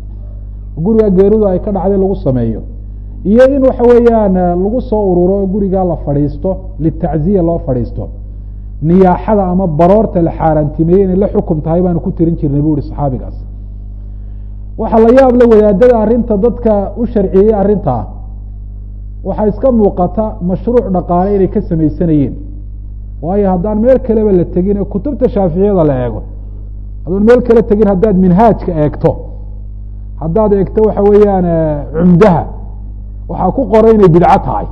guriga geeridu ay ka dhacday lagu sameeyo, iyo in waxa weeyaan lagu soo ururo oo gurigaa la fadhiisto litacziya loo fadhiisto. niyaaxada ama baroorta la xaaraantimeeyey inay la xukum tahay baanu ku tirin jirnay bu ihi saxaabigaas. waxaa la yaab la wadaadada arrinta dadka u sharciyey arrintaa, waxaa iska muuqata mashruuc dhaqaale inay ka samaysanayeen. waayo haddaan meel kaleba la tegin ee kutubta shaaficiyada la eego, haddaan meel kale tegin, haddaad minhaajka eegto, haddaad eegto waxa weeyaan cumdaha, waxaa ku qoran inay bidco tahay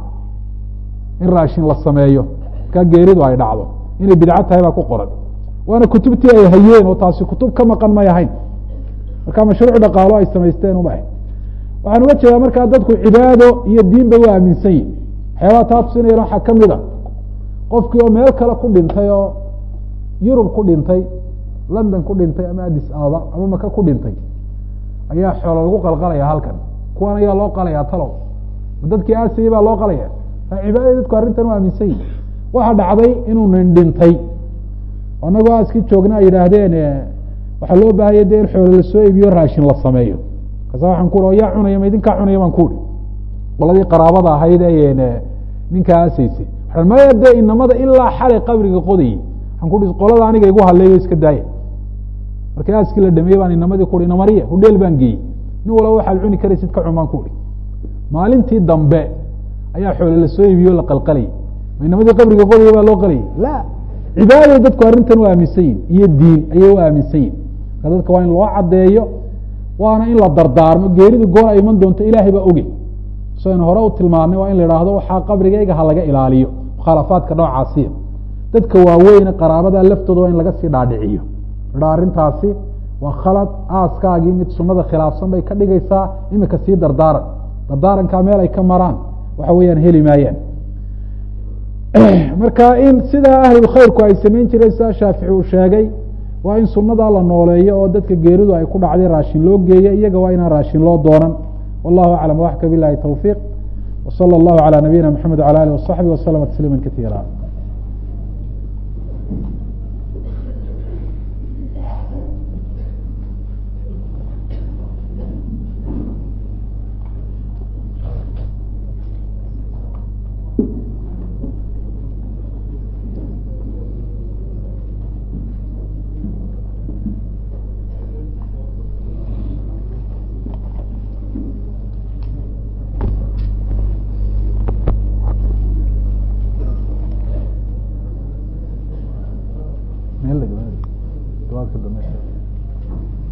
in raashin la sameeyo markaa geeridu ay dhacdo, inay bidco tahay baa ku qoran. waana kutubtii ay hayeen oo taasi kutub ka maqan may ahayn, markaa mashruuc dhaqaalo ay samaysteen uma ahayn. waxaan uga jeedaa markaa dadku cibaado iyo diin bay u aaminsan yihin. waxyaabaha taa tusinayana waxaa ka mid a qofkii oo meel kale ku dhintay, oo yurub ku dhintay, london ku dhintay, ama addis ababa ama maka ku dhintay, ayaa xoolo lagu qalqalaya halkan, kuwan ayaa loo qalaya talow, dadkii aasiyey baa loo qalaya. cibaadada dadku arrintan u aaminsan yihin. waxaa dhacday inuu nin dhintay, anagoo aaskii joogna ay yidhaahdeen waxaa loo baahaya de in xoolo lasoo iibiyo raashin la sameeyo. markaasa waxaan ku yaa cunaya ma idinkaa cunaya baan kuhi, qoladii qaraabada ahayd ninkaa aasaysay, maya dee inamada ilaa xalay qabriga qodayey, waxaan ku qolada aniga igu haleeyo iska daaya. markii aaskii la dhameeyey baan inamadii kuhi inamariya hudheel baan geeyey, nin walba waxaad cuni karaysid ka cun baan kuhi. maalintii dambe ayaa xoole lasoo iibiyo la qalqalayay, ma inamadii qabriga qodaya baa loo qalayay? la, cibaaday dadku arrintan u aaminsan yihin iyo diin ayay u aaminsan yihin. marka dadka waa in loo caddeeyo waana in la dardaarmo geeridu goor ay iman doonto ilaahay baa oge saynu hore u tilmaanay waa in la idhaahdo waxaa qabrigayga ha laga ilaaliyo mukhaalafaadka noocaasiya dadka waaweyne qaraabada laftooda waa in laga sii dhaadhiciyo idhaa arrintaasi waa khalad aaskaagii mid sunnada khilaafsan bay ka dhigaysaa imika sii dardaaran dardaarankaa meel ay ka maraan waxa weeyaan heli maayaan marka in sidaa ahlulkhayrku ay samayn jireen sidaa shaafici uu sheegay waa in sunnadaa la nooleeyo oo dadka geeridu ay ku dhacday raashin loo geeyo iyaga waa inaan raashin loo doonan wallahu aclam waxka bilahi tawfiiq wsala allahu calى nabiyina mxamed wala alih wasaxbi waslama tasliima kaiira meel